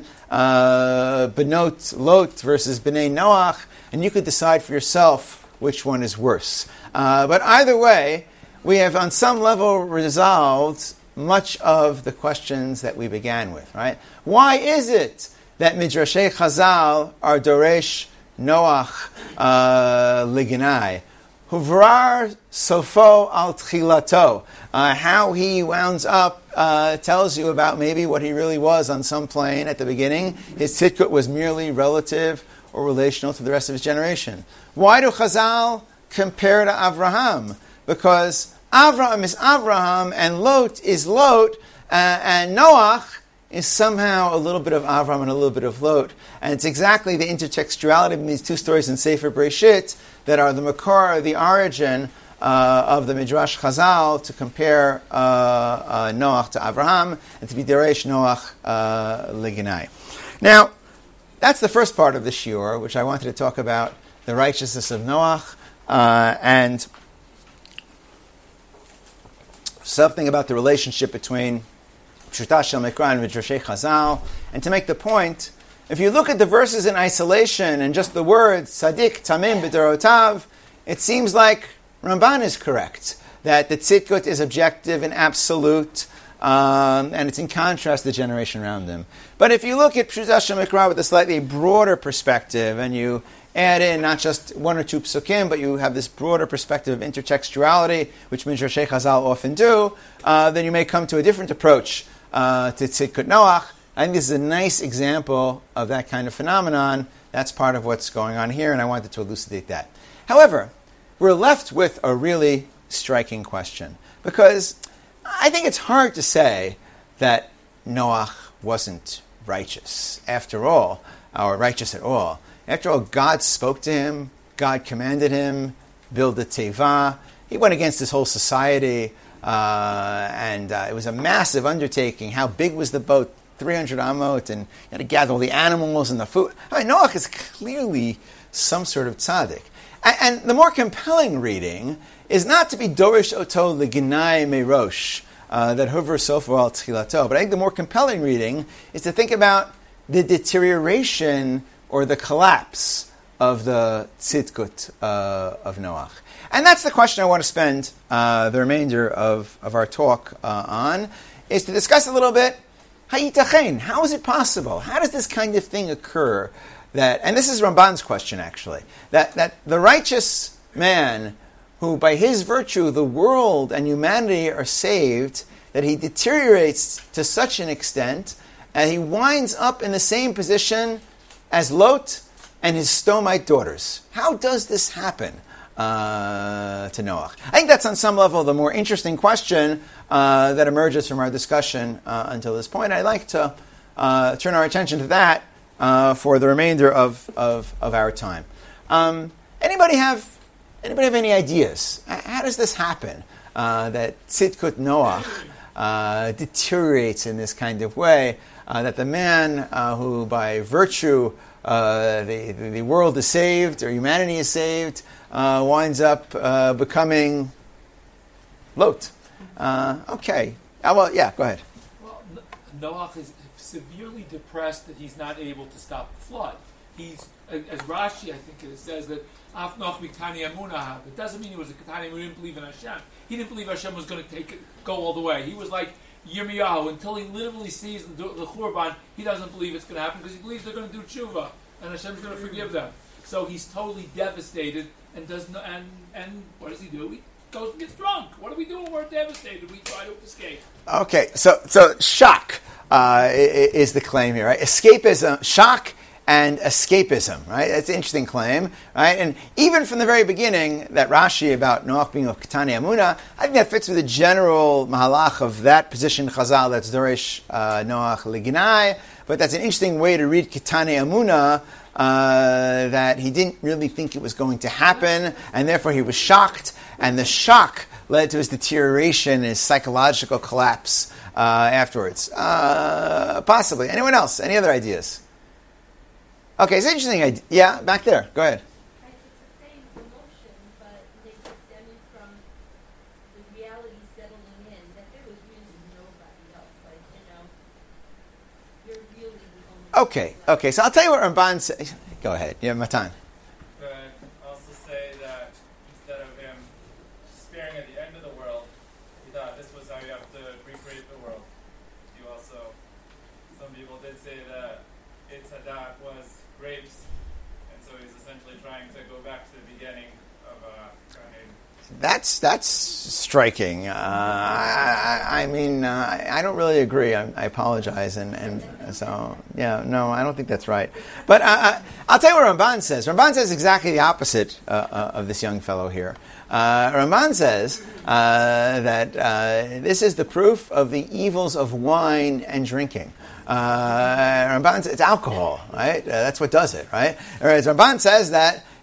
Uh, Benot Lot versus Bnei Noach. And you could decide for yourself which one is worse. Uh, but either way, we have on some level resolved much of the questions that we began with, right? Why is it that Midrashei Chazal are Doresh Noach uh, Lignai? Huvrar Sofo al Tchilato. Uh, how he wounds up uh, tells you about maybe what he really was on some plane at the beginning. His tzidkut was merely relative or relational to the rest of his generation. Why do Chazal compare to Avraham? Because Avraham is Avraham, and Lot is Lot, uh, and Noach is somehow a little bit of Avraham and a little bit of Lot. And it's exactly the intertextuality of these two stories in Sefer Bereshit that are the makor, the origin uh, of the Midrash Chazal to compare uh, uh, Noach to Avraham and to be Deresh Noach uh, Lignai. Now, that's the first part of the shiur, which I wanted to talk about the righteousness of Noach. uh, and something about the relationship between Pshuta Shel Mikra and Midrashei Chazal. And to make the point, if you look at the verses in isolation and just the words Tzadik Tamim B'Dorotav, it seems like Ramban is correct, that the tzidkut is objective and absolute, um, and it's in contrast to the generation around them. But if you look at Pshuta Shel Mikra with a slightly broader perspective, and you add in not just one or two psukim, but you have this broader perspective of intertextuality, which Midrashei Chazal often do, uh, then you may come to a different approach uh, to Tzidkut Noach. I think this is a nice example of that kind of phenomenon. That's part of what's going on here, and I wanted to elucidate that. However, we're left with a really striking question, because I think it's hard to say that Noach wasn't righteous, after all, or righteous at all. After all, God spoke to him, God commanded him, build a teva. He went against his whole society, uh, and uh, it was a massive undertaking. How big was the boat? three hundred amot, and you had to gather all the animals and the food. I mean, Noach is clearly some sort of tzaddik. And, and the more compelling reading is not to be dorish oto leginai merosh, uh, that hover sofa al tchilato, but I think the more compelling reading is to think about the deterioration or the collapse of the tzidkut uh, of Noach. And that's the question I want to spend uh, the remainder of, of our talk uh, on, is to discuss a little bit, Hayitachen, how is it possible? How does this kind of thing occur? That, and this is Ramban's question actually, that, that the righteous man who by his virtue the world and humanity are saved, that he deteriorates to such an extent, and he winds up in the same position as Lot and his Stomite daughters. How does this happen uh, to Noach? I think that's on some level the more interesting question uh, that emerges from our discussion uh, until this point. I'd like to uh, turn our attention to that uh, for the remainder of, of, of our time. Um, anybody have anybody have any ideas? How does this happen? Uh, that Tzidkut Noach uh, deteriorates in this kind of way? Uh, that the man uh, who, by virtue, uh, the, the the world is saved or humanity is saved, uh, winds up uh, becoming Lot. Uh, okay. Uh, well, yeah. Go ahead. Well, Noach is severely depressed that he's not able to stop the flood. He's, as Rashi, I think it says that Af Noach Mitani Amunah. It doesn't mean he was a Katani. He didn't believe in Hashem. He didn't believe Hashem was going to take it, go all the way. He was like Yirmiyahu, until he literally sees the, the Churban, he doesn't believe it's going to happen because he believes they're going to do tshuva and Hashem's going to forgive them. So he's totally devastated and does no, and and what does he do? He goes and gets drunk. What do we do when we're devastated? We try to escape. Okay, so so shock uh, is the claim here, right? Escapism, shock. And escapism, right? That's an interesting claim, right? And even from the very beginning, that Rashi about Noach being of Katani Amunah, I think that fits with the general mahalach of that position Chazal that's Dorish uh, Noach Leginai. But that's an interesting way to read Katani Amunah, uh, that he didn't really think it was going to happen, and therefore he was shocked, and the shock led to his deterioration, his psychological collapse uh, afterwards. Uh, possibly. Anyone else? Any other ideas? Okay, it's an interesting idea. Yeah, back there. Go ahead. Right, it's the same emotion, but they just stemming from the reality settling in that there was really nobody else. Like, you know, you're really the only Okay, okay. So I'll tell you what Ramban says. Go ahead. You have my time. But also say that instead of him despairing at the end of the world, he thought this was how you have to recreate the world. You also, some people did say that Eitz Hadat was grapes, and so he's essentially trying to go back to the beginning of uh, Gan That's that's striking. Uh, I, I mean, uh, I don't really agree. I, I apologize, and, and so yeah, no, I don't think that's right. But uh, I'll tell you what Ramban says. Ramban says exactly the opposite uh, uh, of this young fellow here. Uh, Ramban says uh, that uh, this is the proof of the evils of wine and drinking. Uh, Ramban says it's alcohol, right? Uh, that's what does it, right? Whereas Ramban says that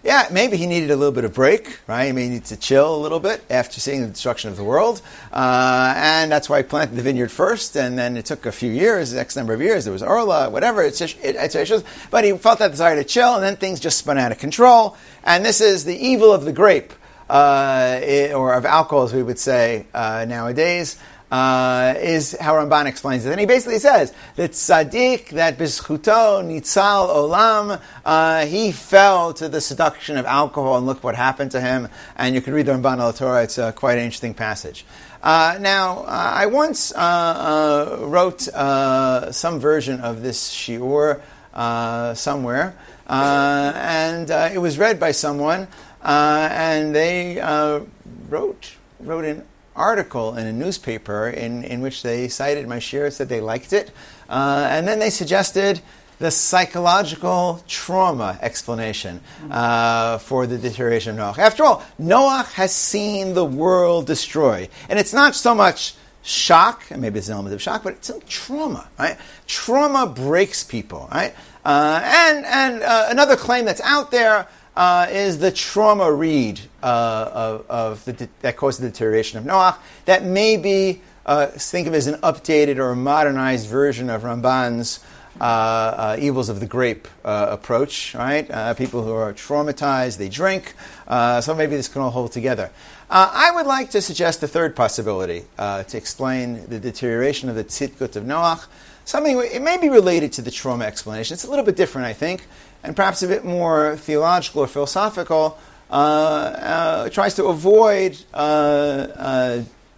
yeah, maybe he needed a little bit of break, right? He may need to chill a little bit after seeing the destruction of the world. Uh, and that's why he planted the vineyard first, and then it took a few years, X number of years, there was Orla, whatever, it's just, it, it's just, but he felt that desire to chill, and then things just spun out of control. And this is the evil of the grape, uh, it, or of alcohol, as we would say uh, nowadays. Uh, is how Ramban explains it. And he basically says that tzaddik, that bizchuto nitzal olam, uh, he fell to the seduction of alcohol, and look what happened to him. And you can read the Ramban al Torah. It's a quite an interesting passage. Uh, now, uh, I once uh, uh, wrote uh, some version of this shiur uh, somewhere, uh, and uh, it was read by someone, uh, and they uh, wrote wrote in article in a newspaper in, in which they cited my shir, said they liked it, uh, and then they suggested the psychological trauma explanation uh, for the deterioration of Noach. After all, Noach has seen the world destroyed, and it's not so much shock, and maybe it's an element of shock, but it's some trauma, right? Trauma breaks people, right? Uh, and and uh, another claim that's out there Uh, is the trauma read uh, of, of the de- that caused the deterioration of Noach. That may be, uh, think of it as an updated or a modernized version of Ramban's uh, uh, evils of the grape uh, approach, right? Uh, people who are traumatized, they drink. Uh, so maybe this can all hold together. Uh, I would like to suggest a third possibility uh, to explain the deterioration of the tzidkut of Noach. Something, it may be related to the trauma explanation. It's a little bit different, I think, and perhaps a bit more theological or philosophical, uh, uh, tries to avoid uh, uh,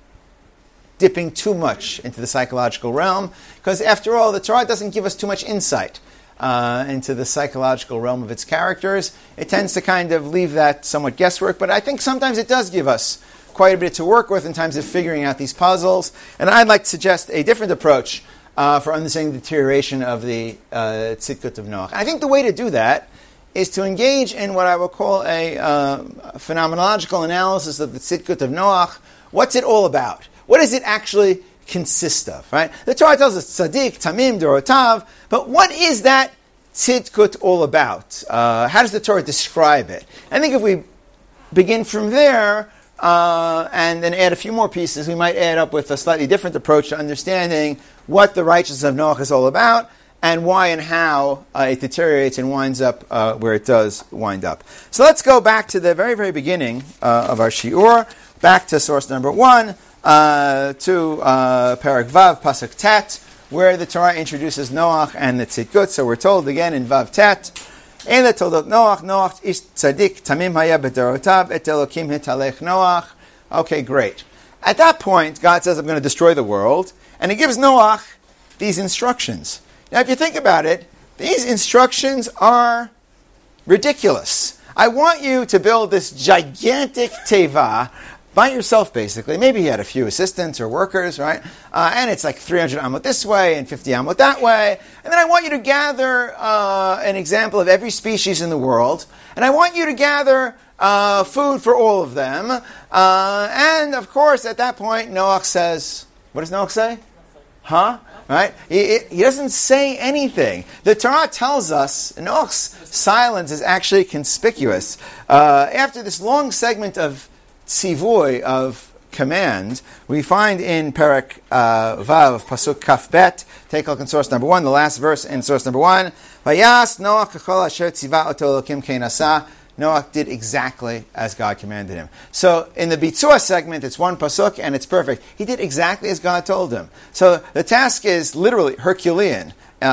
dipping too much into the psychological realm, because after all, the Torah doesn't give us too much insight uh, into the psychological realm of its characters. It tends to kind of leave that somewhat guesswork, but I think sometimes it does give us quite a bit to work with in terms of figuring out these puzzles, and I'd like to suggest a different approach Uh, for understanding the deterioration of the uh, tzidkut of Noach. I think the way to do that is to engage in what I will call a uh, phenomenological analysis of the tzidkut of Noach. What's it all about? What does it actually consist of? Right? The Torah tells us tzaddik, tamim, dorotav, but what is that tzidkut all about? Uh, how does the Torah describe it? I think if we begin from there, Uh, and then add a few more pieces, we might add up with a slightly different approach to understanding what the righteousness of Noach is all about, and why and how uh, it deteriorates and winds up uh, where it does wind up. So let's go back to the very, very beginning uh, of our shiur, back to source number one, uh, to uh, Parak Vav, Pasuk Tet, where the Torah introduces Noach and the tzidkut. So we're told again in Vav Tet, Ele toldot Noach, Noach ish tzaddik, tamim haya b'darotav, et Elokim hitalech Noach. Okay, great. At that point, God says, I'm going to destroy the world, and He gives Noach these instructions. Now, if you think about it, these instructions are ridiculous. I want you to build this gigantic teva by yourself, basically. Maybe he had a few assistants or workers, right? Uh, and it's like three hundred amot this way and fifty amot that way. And then I want you to gather uh, an example of every species in the world. And I want you to gather uh, food for all of them. Uh, and, of course, at that point, Noach says, what does Noach say? Huh? Right? He, he doesn't say anything. The Torah tells us Noach's silence is actually conspicuous. Uh, after this long segment of tzivoy, of command, we find in Parak uh, Vav, Pasuk Kaf Bet, take a look in source number one, the last verse in source number one, Vayas Noach kachol asher tziva oto Elokim kein asa. Noach did exactly as God commanded him. So in the Bitzua segment, it's one pasuk and it's perfect. He did exactly as God told him. So the task is literally Herculean.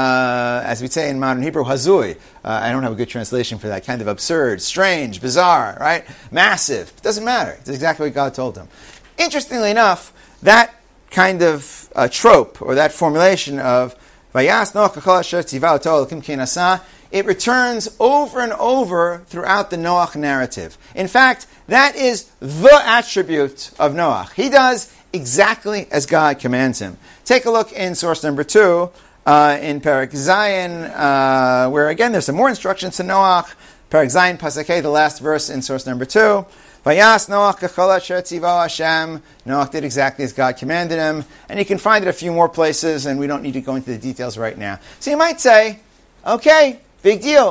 Uh, as we say in modern Hebrew, hazui. Uh, I don't have a good translation for that. Kind of absurd, strange, bizarre, right? Massive. It doesn't matter. It's exactly what God told him. Interestingly enough, that kind of uh, trope, or that formulation of Vayas Noach kachol asher tziva oto Elokim kein asa, it returns over and over throughout the Noach narrative. In fact, that is the attribute of Noach. He does exactly as God commands him. Take a look in source number two, uh, in Parak Zayin, uh, where again there's some more instructions to Noach. Parak Zayin, Pasuk Hey, the last verse in source number two. Vayas Noach kachol asher tziva Hashem. Noach did exactly as God commanded him. And you can find it a few more places, and we don't need to go into the details right now. So you might say, okay, big deal.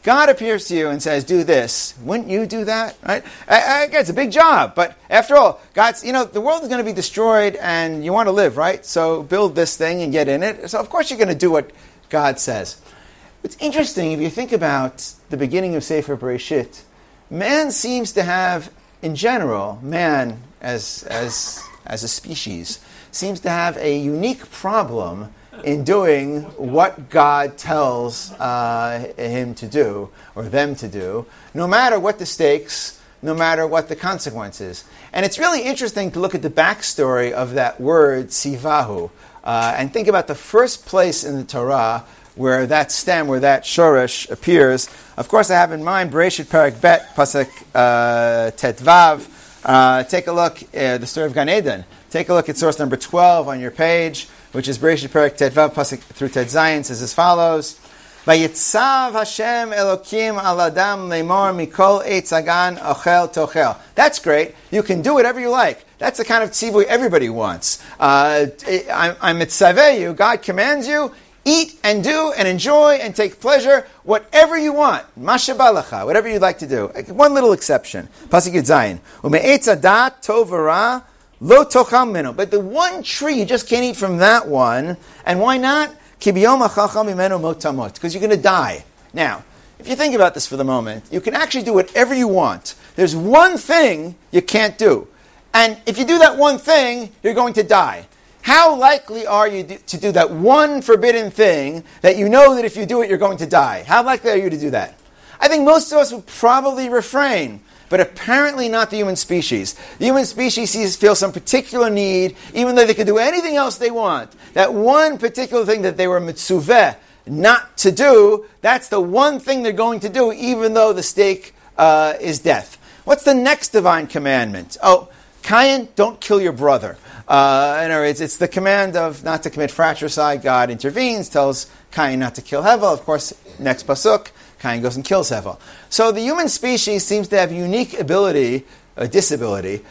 God appears to you and says, do this. Wouldn't you do that? Right? I, I, it's a big job, but after all, God's, you know, the world is going to be destroyed and you want to live, right? So build this thing and get in it. So of course you're going to do what God says. It's interesting, if you think about the beginning of Sefer Bereshit, man seems to have, in general, man as, as, as a species, seems to have a unique problem in doing what God tells uh, him to do, or them to do, no matter what the stakes, no matter what the consequences. And it's really interesting to look at the backstory of that word, tzivahu, uh, and think about the first place in the Torah where that stem, where that shoresh appears. Of course, I have in mind Bereshit Perek Bet, Pasuk uh, Tetvav. Uh, take a look at the story of Gan Eden. Take a look at source number twelve on your page, which is Bereshit Perek Tetvav, Pasuk through Tet Zayin, says as follows: Vayitzav Hashem Elokim al Adam leimor mikol eitz hagan ochel tochel. That's great. You can do whatever you like. That's the kind of tzivui everybody wants. Uh, I'm, I'm mitzaveh you. God commands you. Eat and do and enjoy and take pleasure, whatever you want. Masha balacha, whatever you'd like to do. One little exception. Pasuk Yud Zayin. Ume'etz hadat tov v'ra lo tochal minu. But the one tree, you just can't eat from that one. And why not? Ki biyom ha'chachal mimenu mot tamot. Because you're going to die. Now, if you think about this for the moment, you can actually do whatever you want. There's one thing you can't do. And if you do that one thing, you're going to die. How likely are you to do that one forbidden thing that you know that if you do it, you're going to die? How likely are you to do that? I think most of us would probably refrain, but apparently not the human species. The human species sees, feels some particular need, even though they could do anything else they want. That one particular thing that they were mitzuveh not to do, that's the one thing they're going to do, even though the stake uh, is death. What's the next divine commandment? Oh, Cain, don't kill your brother. Uh, in other words, it's the command of not to commit fratricide. God intervenes, tells Cain not to kill Hevel. Of course, next pasuk, Cain goes and kills Hevel. So the human species seems to have unique ability, a disability,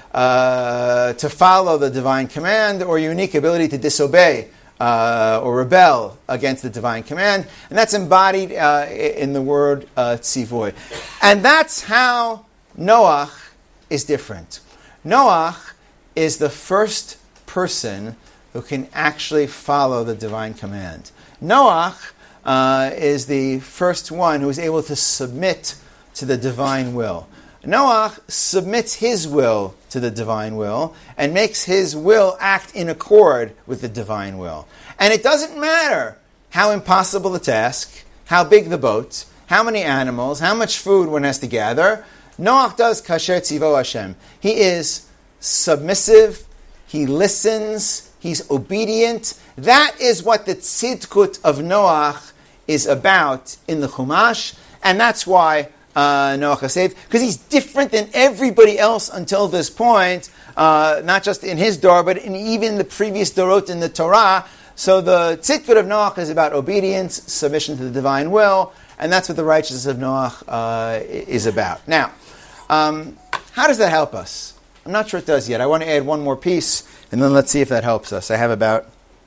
uh, to follow the divine command, or unique ability to disobey uh, or rebel against the divine command. And that's embodied uh, in the word uh, tzivoy. And that's how Noach is different. Noach is the first person who can actually follow the divine command. Noach uh, is the first one who is able to submit to the divine will. Noach submits his will to the divine will and makes his will act in accord with the divine will. And it doesn't matter how impossible the task, how big the boat, how many animals, how much food one has to gather. Noach does kasher tzivo Hashem. He is submissive, he listens, he's obedient. That is what the tzidkut of Noach is about in the Chumash, and that's why uh, Noach is saved, because he's different than everybody else until this point, uh, not just in his door, but in even the previous dorot in the Torah. So the tzidkut of Noach is about obedience, submission to the divine will, and that's what the righteousness of Noach uh, is about. Now, um, how does that help us? I'm not sure it does yet. I want to add one more piece, and then let's see if that helps us. I have about...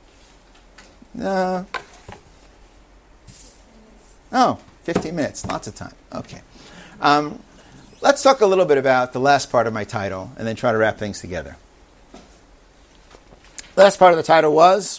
Uh, oh, fifteen minutes. Lots of time. Okay. Um, let's talk a little bit about the last part of my title, and then try to wrap things together. The last part of the title was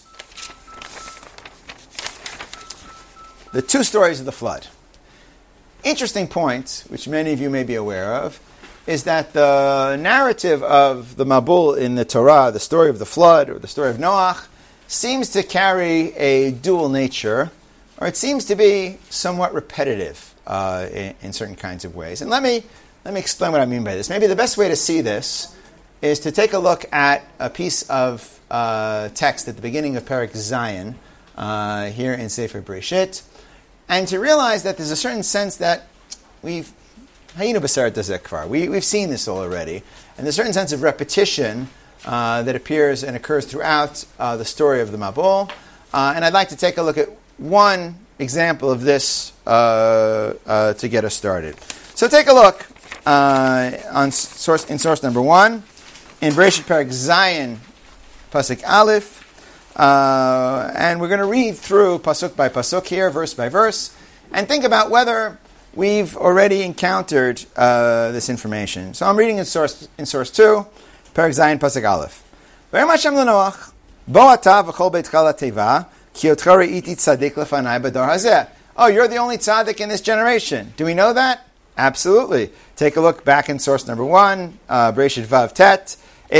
the two stories of the flood. Interesting point, which many of you may be aware of, is that the narrative of the Mabul in the Torah, the story of the flood, or the story of Noach, seems to carry a dual nature, or it seems to be somewhat repetitive uh, in, in certain kinds of ways. And let me let me explain what I mean by this. Maybe the best way to see this is to take a look at a piece of uh, text at the beginning of Perek Zayin, uh, here in Sefer Bereshit, and to realize that there's a certain sense that we've Hayinu b'seret hazeh. We, we've seen this all already. And there's a certain sense of repetition uh, that appears and occurs throughout uh, the story of the Mabul. Uh, and I'd like to take a look at one example of this uh, uh, to get us started. So take a look uh, on source in source number one, in Bereshit Perek Zayin, Pasuk Aleph. Uh, and we're going to read through Pasuk by Pasuk here, verse by verse, and think about whether we've already encountered uh, this information. So I'm reading in source in source two, Perek Zayin Pasuk Aleph. V'yom Hashem l'Noach, bo ata v'chol beitcha l'teva, ki otcha re'iti tzadik lefanai b'dor hazeh. Oh, you're the only tzaddik in this generation. Do we know that? Absolutely. Take a look back in source number one, uh, Bereshit Vav Tet.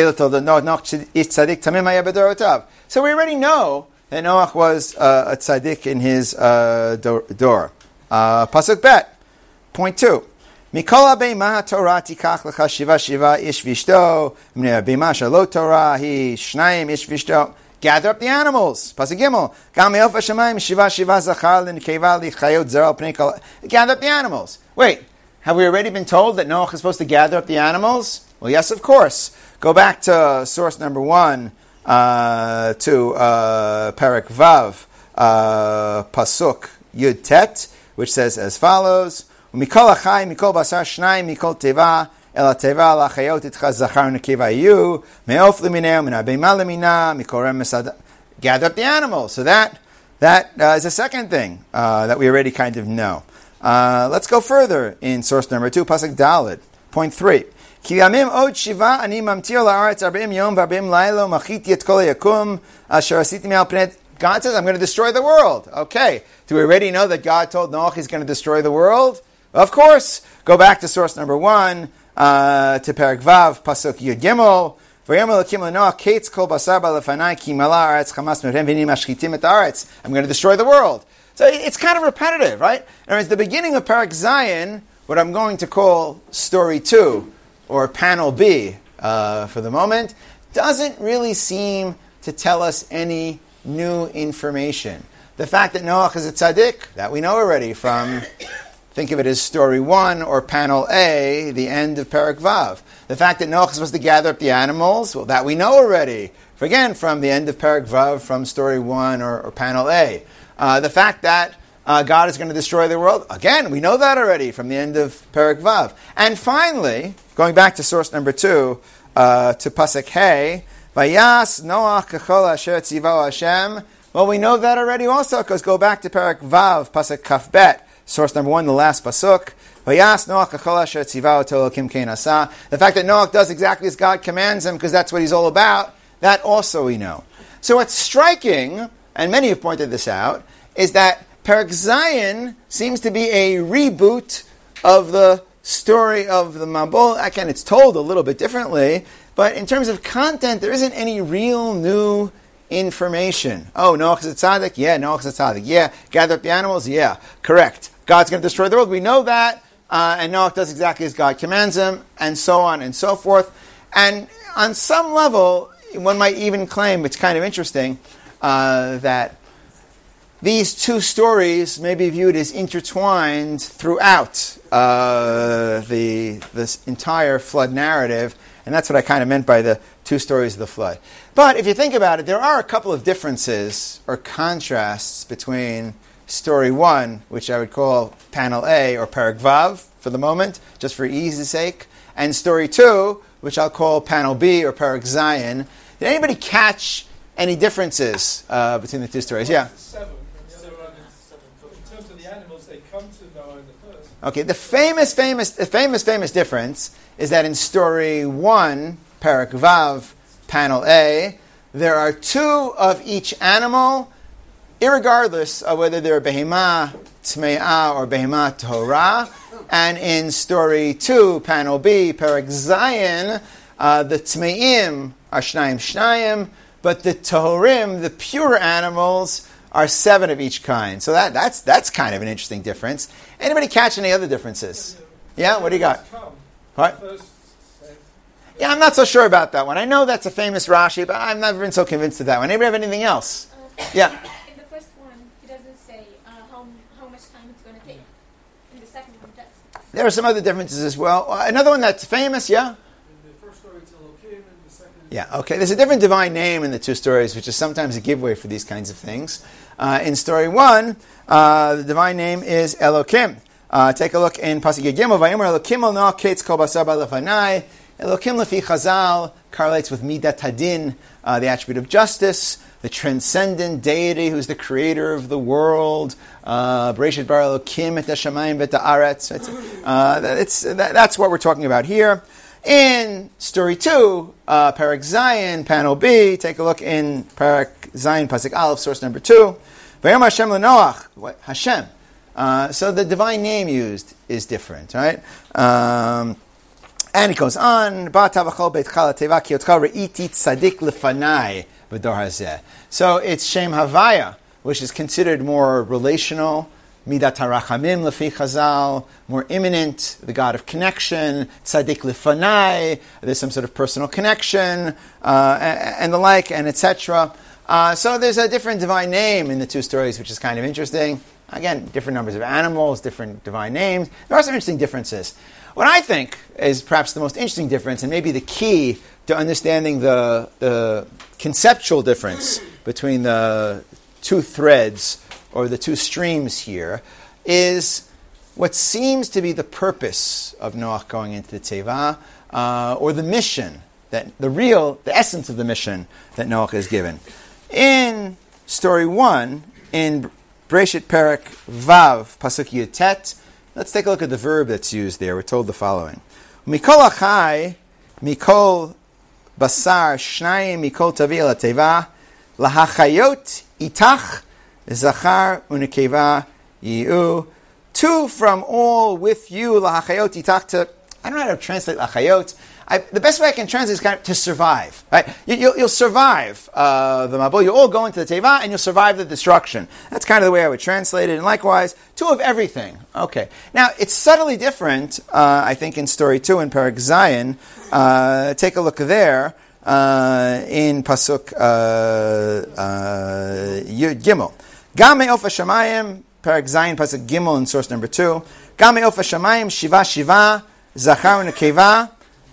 So we already know that Noach was uh, a tzaddik in his uh, door. Uh, Pasuk Bet, point two. Mikol beima Torah tikach lecha shiva shiva ish vishto. Beima shalo Torah hi shnayim ish vishto. Gather up the animals. Pasuk Gimel. Gam me'of hashamayim shiva shiva zachar l'nkeva lichayot zera pnei kol. Gather up the animals. Wait, have we already been told that Noach is supposed to gather up the animals? Well, yes, of course. Go back to source number one, uh, to uh, Perek Vav, uh, Pasuk Yud Tet, which says as follows: Mikol achai, mikol basar shnayim, mikol teva, ela teva lachayot itcha zachar nekeva yu, me'of lemineh, min ha'beima leminah, mikol rem mesad. Gather up the animals. So that that uh, is a second thing uh, that we already kind of know. Uh, let's go further in source number two, Pasuk Daled, point three. God says, I'm going to destroy the world. Okay. Do we already know that God told Noach he's going to destroy the world? Of course. Go back to source number one, uh, to Perek Vav, Pasuk Yud Gimel. I'm going to destroy the world. So it's kind of repetitive, right? In other words, the beginning of Perek Zayin, what I'm going to call story two, or panel B uh, for the moment, doesn't really seem to tell us any new information. The fact that Noach is a tzaddik, that we know already from, think of it as story one or panel A, the end of Perek Vav. The fact that Noach is supposed to gather up the animals, well, that we know already, for, again, from the end of Perek Vav, from story one or, or panel A. Uh, the fact that uh, God is going to destroy the world, again, we know that already from the end of Perek Vav. And finally, going back to source number two, uh, to Pasuk Hey, Vayas Noach kachol asher tzivao Hashem. Well, we know that already also, because go back to Perek Vav, Pasuk Kaf Bet, source number one, the last Pasuk. Vayas Noach kachol asher tzivao Elokim kein asa. The fact that Noach does exactly as God commands him, because that's what he's all about, that also we know. So what's striking, and many have pointed this out, is that Perek Zayin seems to be a reboot of the story of the Mabul. Again, it's told a little bit differently, but in terms of content, there isn't any real new information. Oh, Noach is a tzaddik? Yeah, Noach is a tzaddik. Yeah, gather up the animals? Yeah, correct. God's going to destroy the world. We know that, uh, and Noach does exactly as God commands him, and so on and so forth. And on some level, one might even claim, it's kind of interesting, uh, that these two stories may be viewed as intertwined throughout uh, the this entire flood narrative, and that's what I kind of meant by the two stories of the flood. But if you think about it, there are a couple of differences or contrasts between story one, which I would call panel A or Perek Vav for the moment, just for ease's sake, and story two, which I'll call panel B or Perek Zayin. Did anybody catch any differences uh, between the two stories? Yeah. Okay, the famous, famous, the famous, famous difference is that in story one, Perek Vav, panel A, there are two of each animal, irregardless of whether they're behemah tme'ah or behemah torah. And in story two, panel B, Perek Zayin, uh, the tme'im are shnayim shnayim, but the tohorim, the pure animals, are seven of each kind. So that that's that's kind of an interesting difference. Anybody catch any other differences? Yeah, what do you got? What? Yeah, I'm not so sure about that one. I know that's a famous Rashi, but I've never been so convinced of that one. Anybody have anything else? Uh, yeah. In the first one, he doesn't say uh, how how much time it's going to take. In the second one, does. There are some other differences as well. Uh, another one that's famous, yeah? In the first story, it's Elokim, and the second... Yeah, okay. There's a different divine name in the two stories, which is sometimes a giveaway for these kinds of things. Uh, in story one, uh, the divine name is Elokim. Uh, take a look in Pasuk Gimel. Vayomer Elokim al Noach ketz kol basar ba'lefanai Elokim lefi Chazal correlates with Midat Hadin, uh, the attribute of justice, the transcendent deity who's the creator of the world. Bereshit bara Elokim et hashamayim v'et haaretz. It's that, that's what we're talking about here. In story two, uh, Parak Zayin, panel B, take a look in Parak Zayin, Pasuk Aleph, source number two. Vayom Hashem leNoach, what? Hashem. Uh, so the divine name used is different, right? Um, and it goes on. So it's Shem Havaya, which is considered more relational. Midat harachamim lefi Chazal, more imminent, the God of connection. Tzadik lefanai, there's some sort of personal connection, uh, and, and the like, and et cetera. Uh, so there's a different divine name in the two stories, which is kind of interesting. Again, different numbers of animals, different divine names. There are some interesting differences. What I think is perhaps the most interesting difference, and maybe the key to understanding the, the conceptual difference between the two threads or the two streams here, is what seems to be the purpose of Noach going into the Teva, uh, or the mission, that the real, the essence of the mission that Noach is given. In story one, in Bereshit Perek Vav, Pasuk Yutet, let's take a look at the verb that's used there. We're told the following. Mikol achai, mikol basar, shnayim, mikol tavi el teva, lahachayot itach, zachar unekeva yiu. Two from all with you, lahachayot itach, to, I don't know how to translate lahachayot. I, the best way I can translate is kind of to survive. Right? You, you'll, you'll survive uh, the Mabul. You'll all go into the Teva and you'll survive the destruction. That's kind of the way I would translate it. And likewise, two of everything. Okay. Now, it's subtly different, uh, I think, in story two in Parak Zayin. Uh, take a look there uh, in Pasuk uh, uh, Yud Gimel. Gam me'of hashamayim, Parak Zayin, Pasuk Gimel in source number two. Gam me'of hashamayim, shiva shiva, zachar unekeva,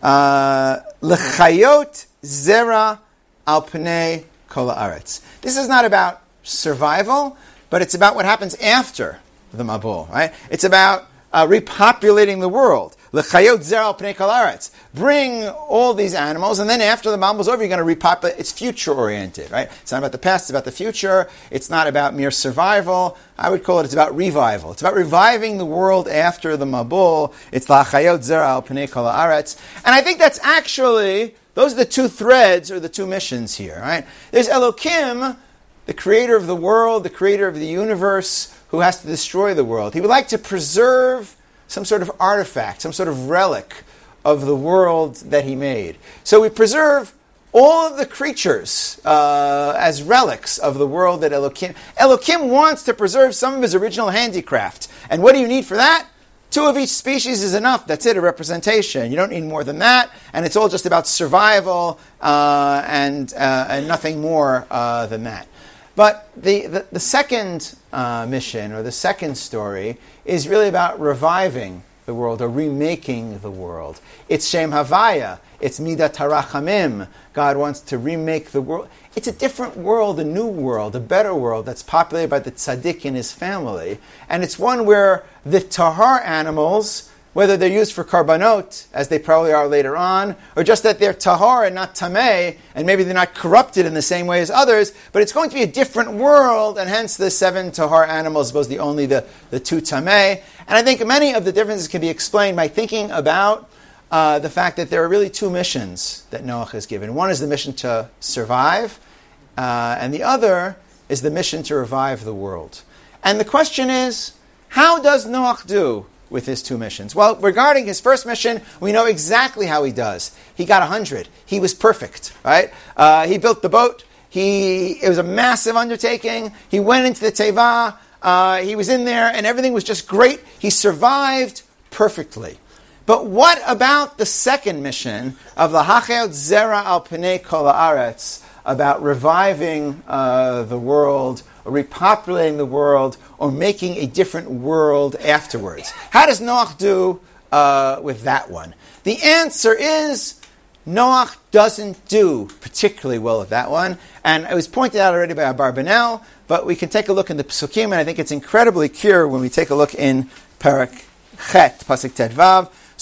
L'chayot zera al pnei kol haaretz. This is not about survival, but it's about what happens after the Mabul, right? It's about uh, repopulating the world. L'chayot zera al pnei kol haaretz. Bring all these animals, and then after the Mabul's over, you're going to repopulate. It's future-oriented, right? It's not about the past, it's about the future. It's not about mere survival. I would call it, it's about revival. It's about reviving the world after the Mabul. It's l'chayot zera al pnei kol haaretz. And I think that's actually, those are the two threads, or the two missions here, right? There's Elokim, the creator of the world, the creator of the universe, who has to destroy the world. He would like to preserve some sort of artifact, some sort of relic of the world that he made. So we preserve all of the creatures uh, as relics of the world that Elokim... Elokim wants to preserve some of his original handicraft. And what do you need for that? Two of each species is enough. That's it, a representation. You don't need more than that. And it's all just about survival uh, and, uh, and nothing more uh, than that. But the, the, the second uh, mission, or the second story, is really about reviving the world, or remaking the world. It's Shem Havaya. It's Midat Harachamim. God wants to remake the world. It's a different world, a new world, a better world that's populated by the tzaddik and his family. And it's one where the tahar animals, whether they're used for karbanot, as they probably are later on, or just that they're tahar and not tameh, and maybe they're not corrupted in the same way as others, but it's going to be a different world, and hence the seven tahar animals, suppose the only the, the two tameh. And I think many of the differences can be explained by thinking about uh, the fact that there are really two missions that Noach is given. One is the mission to survive, uh, and the other is the mission to revive the world. And the question is, how does Noach do with his two missions? Well, regarding his first mission, we know exactly how he does. He got a hundred. He was perfect, right? Uh, he built the boat. He it was a massive undertaking. He went into the Teva. Uh, he was in there, and everything was just great. He survived perfectly. But what about the second mission of L'hachayot zera al pnei kol haaretz, about reviving uh, the world, or repopulating the world, or making a different world afterwards? How does Noach do uh, with that one? The answer is Noach doesn't do particularly well with that one. And it was pointed out already by Abarbanel, but we can take a look in the Psukim, and I think it's incredibly clear when we take a look in Parak Chet, Pasuk Tet Vav.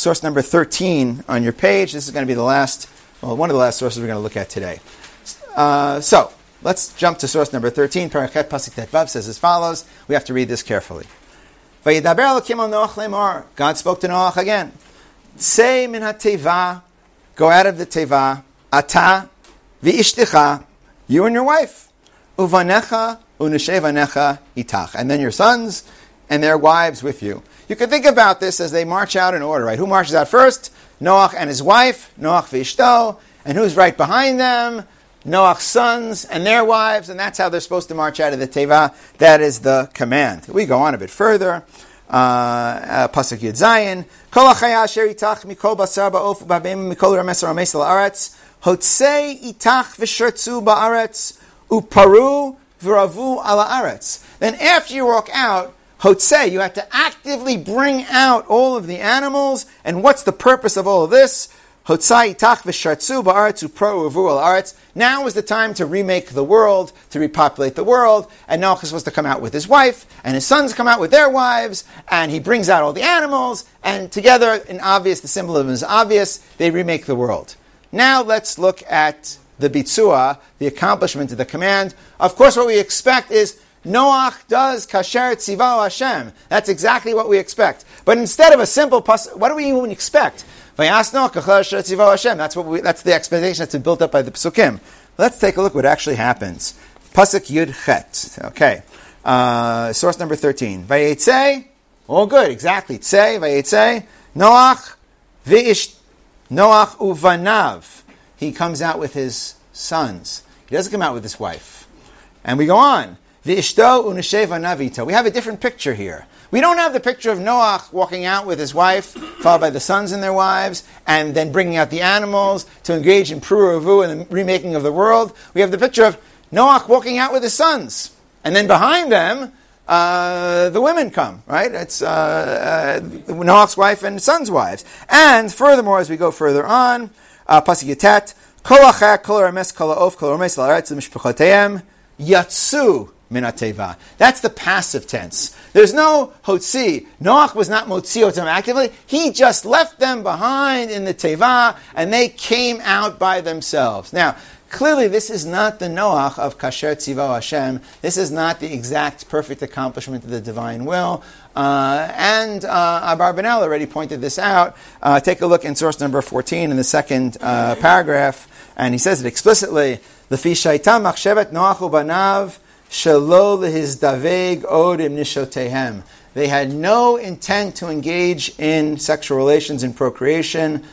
source number thirteen on your page. This is going to be the last, well, one of the last sources we're going to look at today. Uh, so, let's jump to source number thirteen. Parachet Pasuk Tet Vav says as follows. We have to read this carefully. Vayidaber Elokim al Noach lemar. God spoke to Noach again. Tzei min ha-teva. Go out of the teva. Ata v'ishtecha. You and your wife. Uvanecha u'neshevanecha itach. And then your sons and their wives with you. You can think about this as they march out in order, right? Who marches out first? Noach and his wife. Noach v'ishto. And who's right behind them? Noach's sons and their wives, and that's how they're supposed to march out of the teva. That is the command. We go on a bit further. Uh, uh, Pasuk Yud Zayin. Kol hachaya asher itach mikol basar ba'of ba'beim mikol rames rames la'aretz hotzei itach v'shertzu ba'aretz uparu v'ravu ala aretz. Then after you walk out, hotzei, you have to actively bring out all of the animals. And what's the purpose of all of this? Now is the time to remake the world, to repopulate the world, and Noach is supposed to come out with his wife, and his sons come out with their wives, and he brings out all the animals, and together, in obvious, the symbolism is obvious, they remake the world. Now let's look at the bitzua, the accomplishment of the command. Of course, what we expect is Noach does kasher tzivah Hashem. That's exactly what we expect. But instead of a simple pas, what do we even expect? That's what we, that's the expectation that's been built up by the Pesukim. Let's take a look what actually happens. Pasuk Yud Chet. Okay. Uh, source number thirteen. Vayetzei. All good. Exactly. Tzei. Vayetzei. Noach. V'ish. Noach uvanav. He comes out with his sons. He doesn't come out with his wife. And we go on. V'ishto u'nesheva navita. We have a different picture here. We don't have the picture of Noach walking out with his wife, followed by the sons and their wives, and then bringing out the animals to engage in Puru and the remaking of the world. We have the picture of Noach walking out with his sons. And then behind them, uh, the women come, right? It's uh, uh, Noach's wife and son's wives. And furthermore, as we go further on, Pasuk Yatet, Kol hachaya kol harames kol ha'of kol harames la'aretz l'mishpachoteim yatsu. Minateva. That's the passive tense. There's no hotzi. Noach was not motzi otam actively. He just left them behind in the teva, and they came out by themselves. Now, clearly, this is not the Noach of kasher tzivah Hashem. This is not the exact perfect accomplishment of the divine will. Uh, and uh, Abarbanel already pointed this out. Uh, take a look in source number fourteen in the second uh, paragraph, and he says it explicitly. L'fi shaita machshevet Noach ubanav Shelo lehizdaveg odim nishotehem. They had no intent to engage in sexual relations and procreation,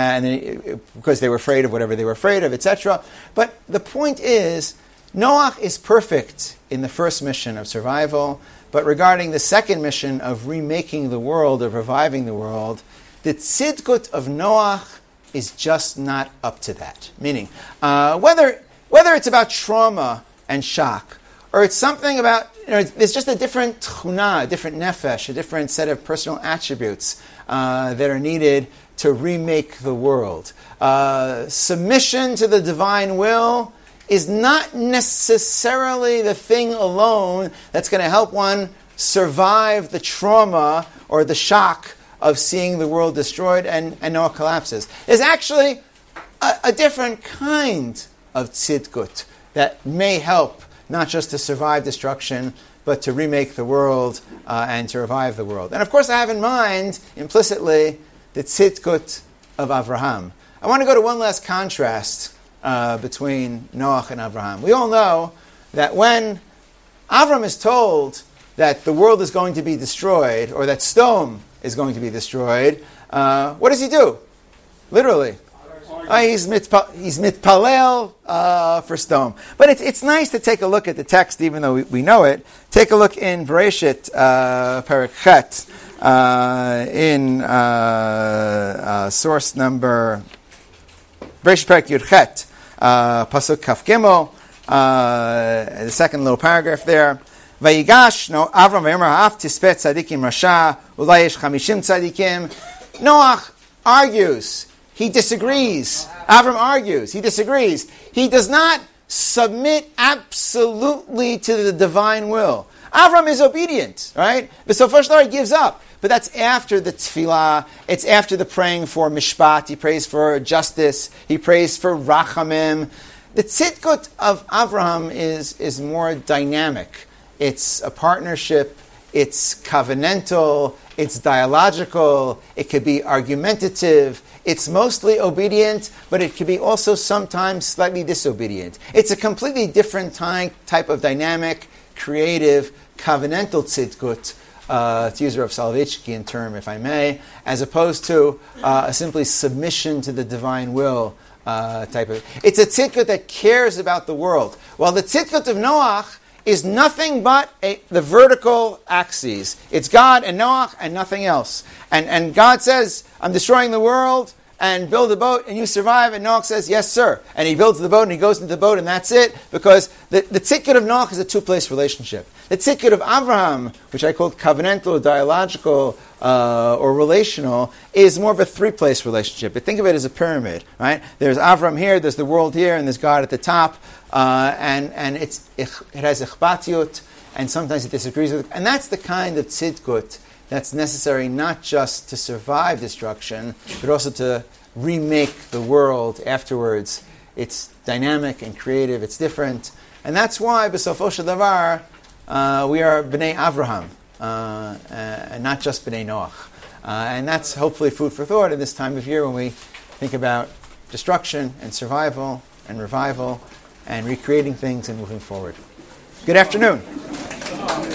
and because they were afraid of whatever they were afraid of, et cetera. But the point is, Noach is perfect in the first mission of survival, but regarding the second mission of remaking the world, of reviving the world, the tzidkut of Noach is just not up to that. Meaning, uh, whether whether it's about trauma and shock, or it's something about, you know, there's just a different tchuna, a different nefesh, a different set of personal attributes uh, that are needed to remake the world. Uh, submission to the divine will is not necessarily the thing alone that's going to help one survive the trauma or the shock of seeing the world destroyed and, and Noah collapses. There's actually a, a different kind of tzidkut that may help not just to survive destruction, but to remake the world uh, and to revive the world. And of course, I have in mind, implicitly, the tzidkut of Avraham. I want to go to one last contrast uh, between Noach and Avraham. We all know that when Avram is told that the world is going to be destroyed, or that Sodom is going to be destroyed, uh, what does he do? Literally. Uh, he's, mitpa, he's mitpalel uh, for Sodom. But it's it's nice to take a look at the text, even though we, we know it. Take a look in Bereshit, uh, Perek Chet, uh, in uh, uh, source number, Bereshit Perek Yud Chet, uh, Pasuk Kaf Gimel, uh, the second little paragraph there. Vayigash, no, Avram v'yomer ha'af tispet tzadikim rasha, ulai yesh chamishim tzadikim. Noach argues. He disagrees. Avram argues. He disagrees. He does not submit absolutely to the divine will. Avram is obedient, right? But so first he gives up. But that's after the tefillah. It's after the praying for mishpat. He prays for justice. He prays for rachamim. The tzidkut of Avraham is, is more dynamic. It's a partnership. It's covenantal. It's dialogical. It could be argumentative. It's mostly obedient, but it could be also sometimes slightly disobedient. It's a completely different ty- type of dynamic, creative, covenantal tzidkut, uh, to use a Rav Soloveitchian term, if I may, as opposed to uh, a simply submission to the divine will uh, type of. It's a tzidkut that cares about the world. While the tzidkut of Noach is nothing but a, the vertical axes. It's God and Noach and nothing else. And, and God says, I'm destroying the world, and build a boat, and you survive. And Noach says, yes, sir. And he builds the boat, and he goes into the boat, and that's it. Because the, the tzidkut of Noach is a two-place relationship. The tzidkut of Avraham, which I called covenantal, dialogical, uh, or relational, is more of a three-place relationship. But think of it as a pyramid, right? There's Avram here, there's the world here, and there's God at the top. Uh, and and it's it has ichbatiut, and sometimes it disagrees with it. And that's the kind of tzidkut that's necessary not just to survive destruction, but also to remake the world afterwards. It's dynamic and creative, it's different. And that's why, b'sofo shel davar, uh, we are B'nai Avraham, uh, uh, and not just B'nai Noach. Uh, and that's hopefully food for thought at this time of year when we think about destruction and survival and revival and recreating things and moving forward. Good afternoon.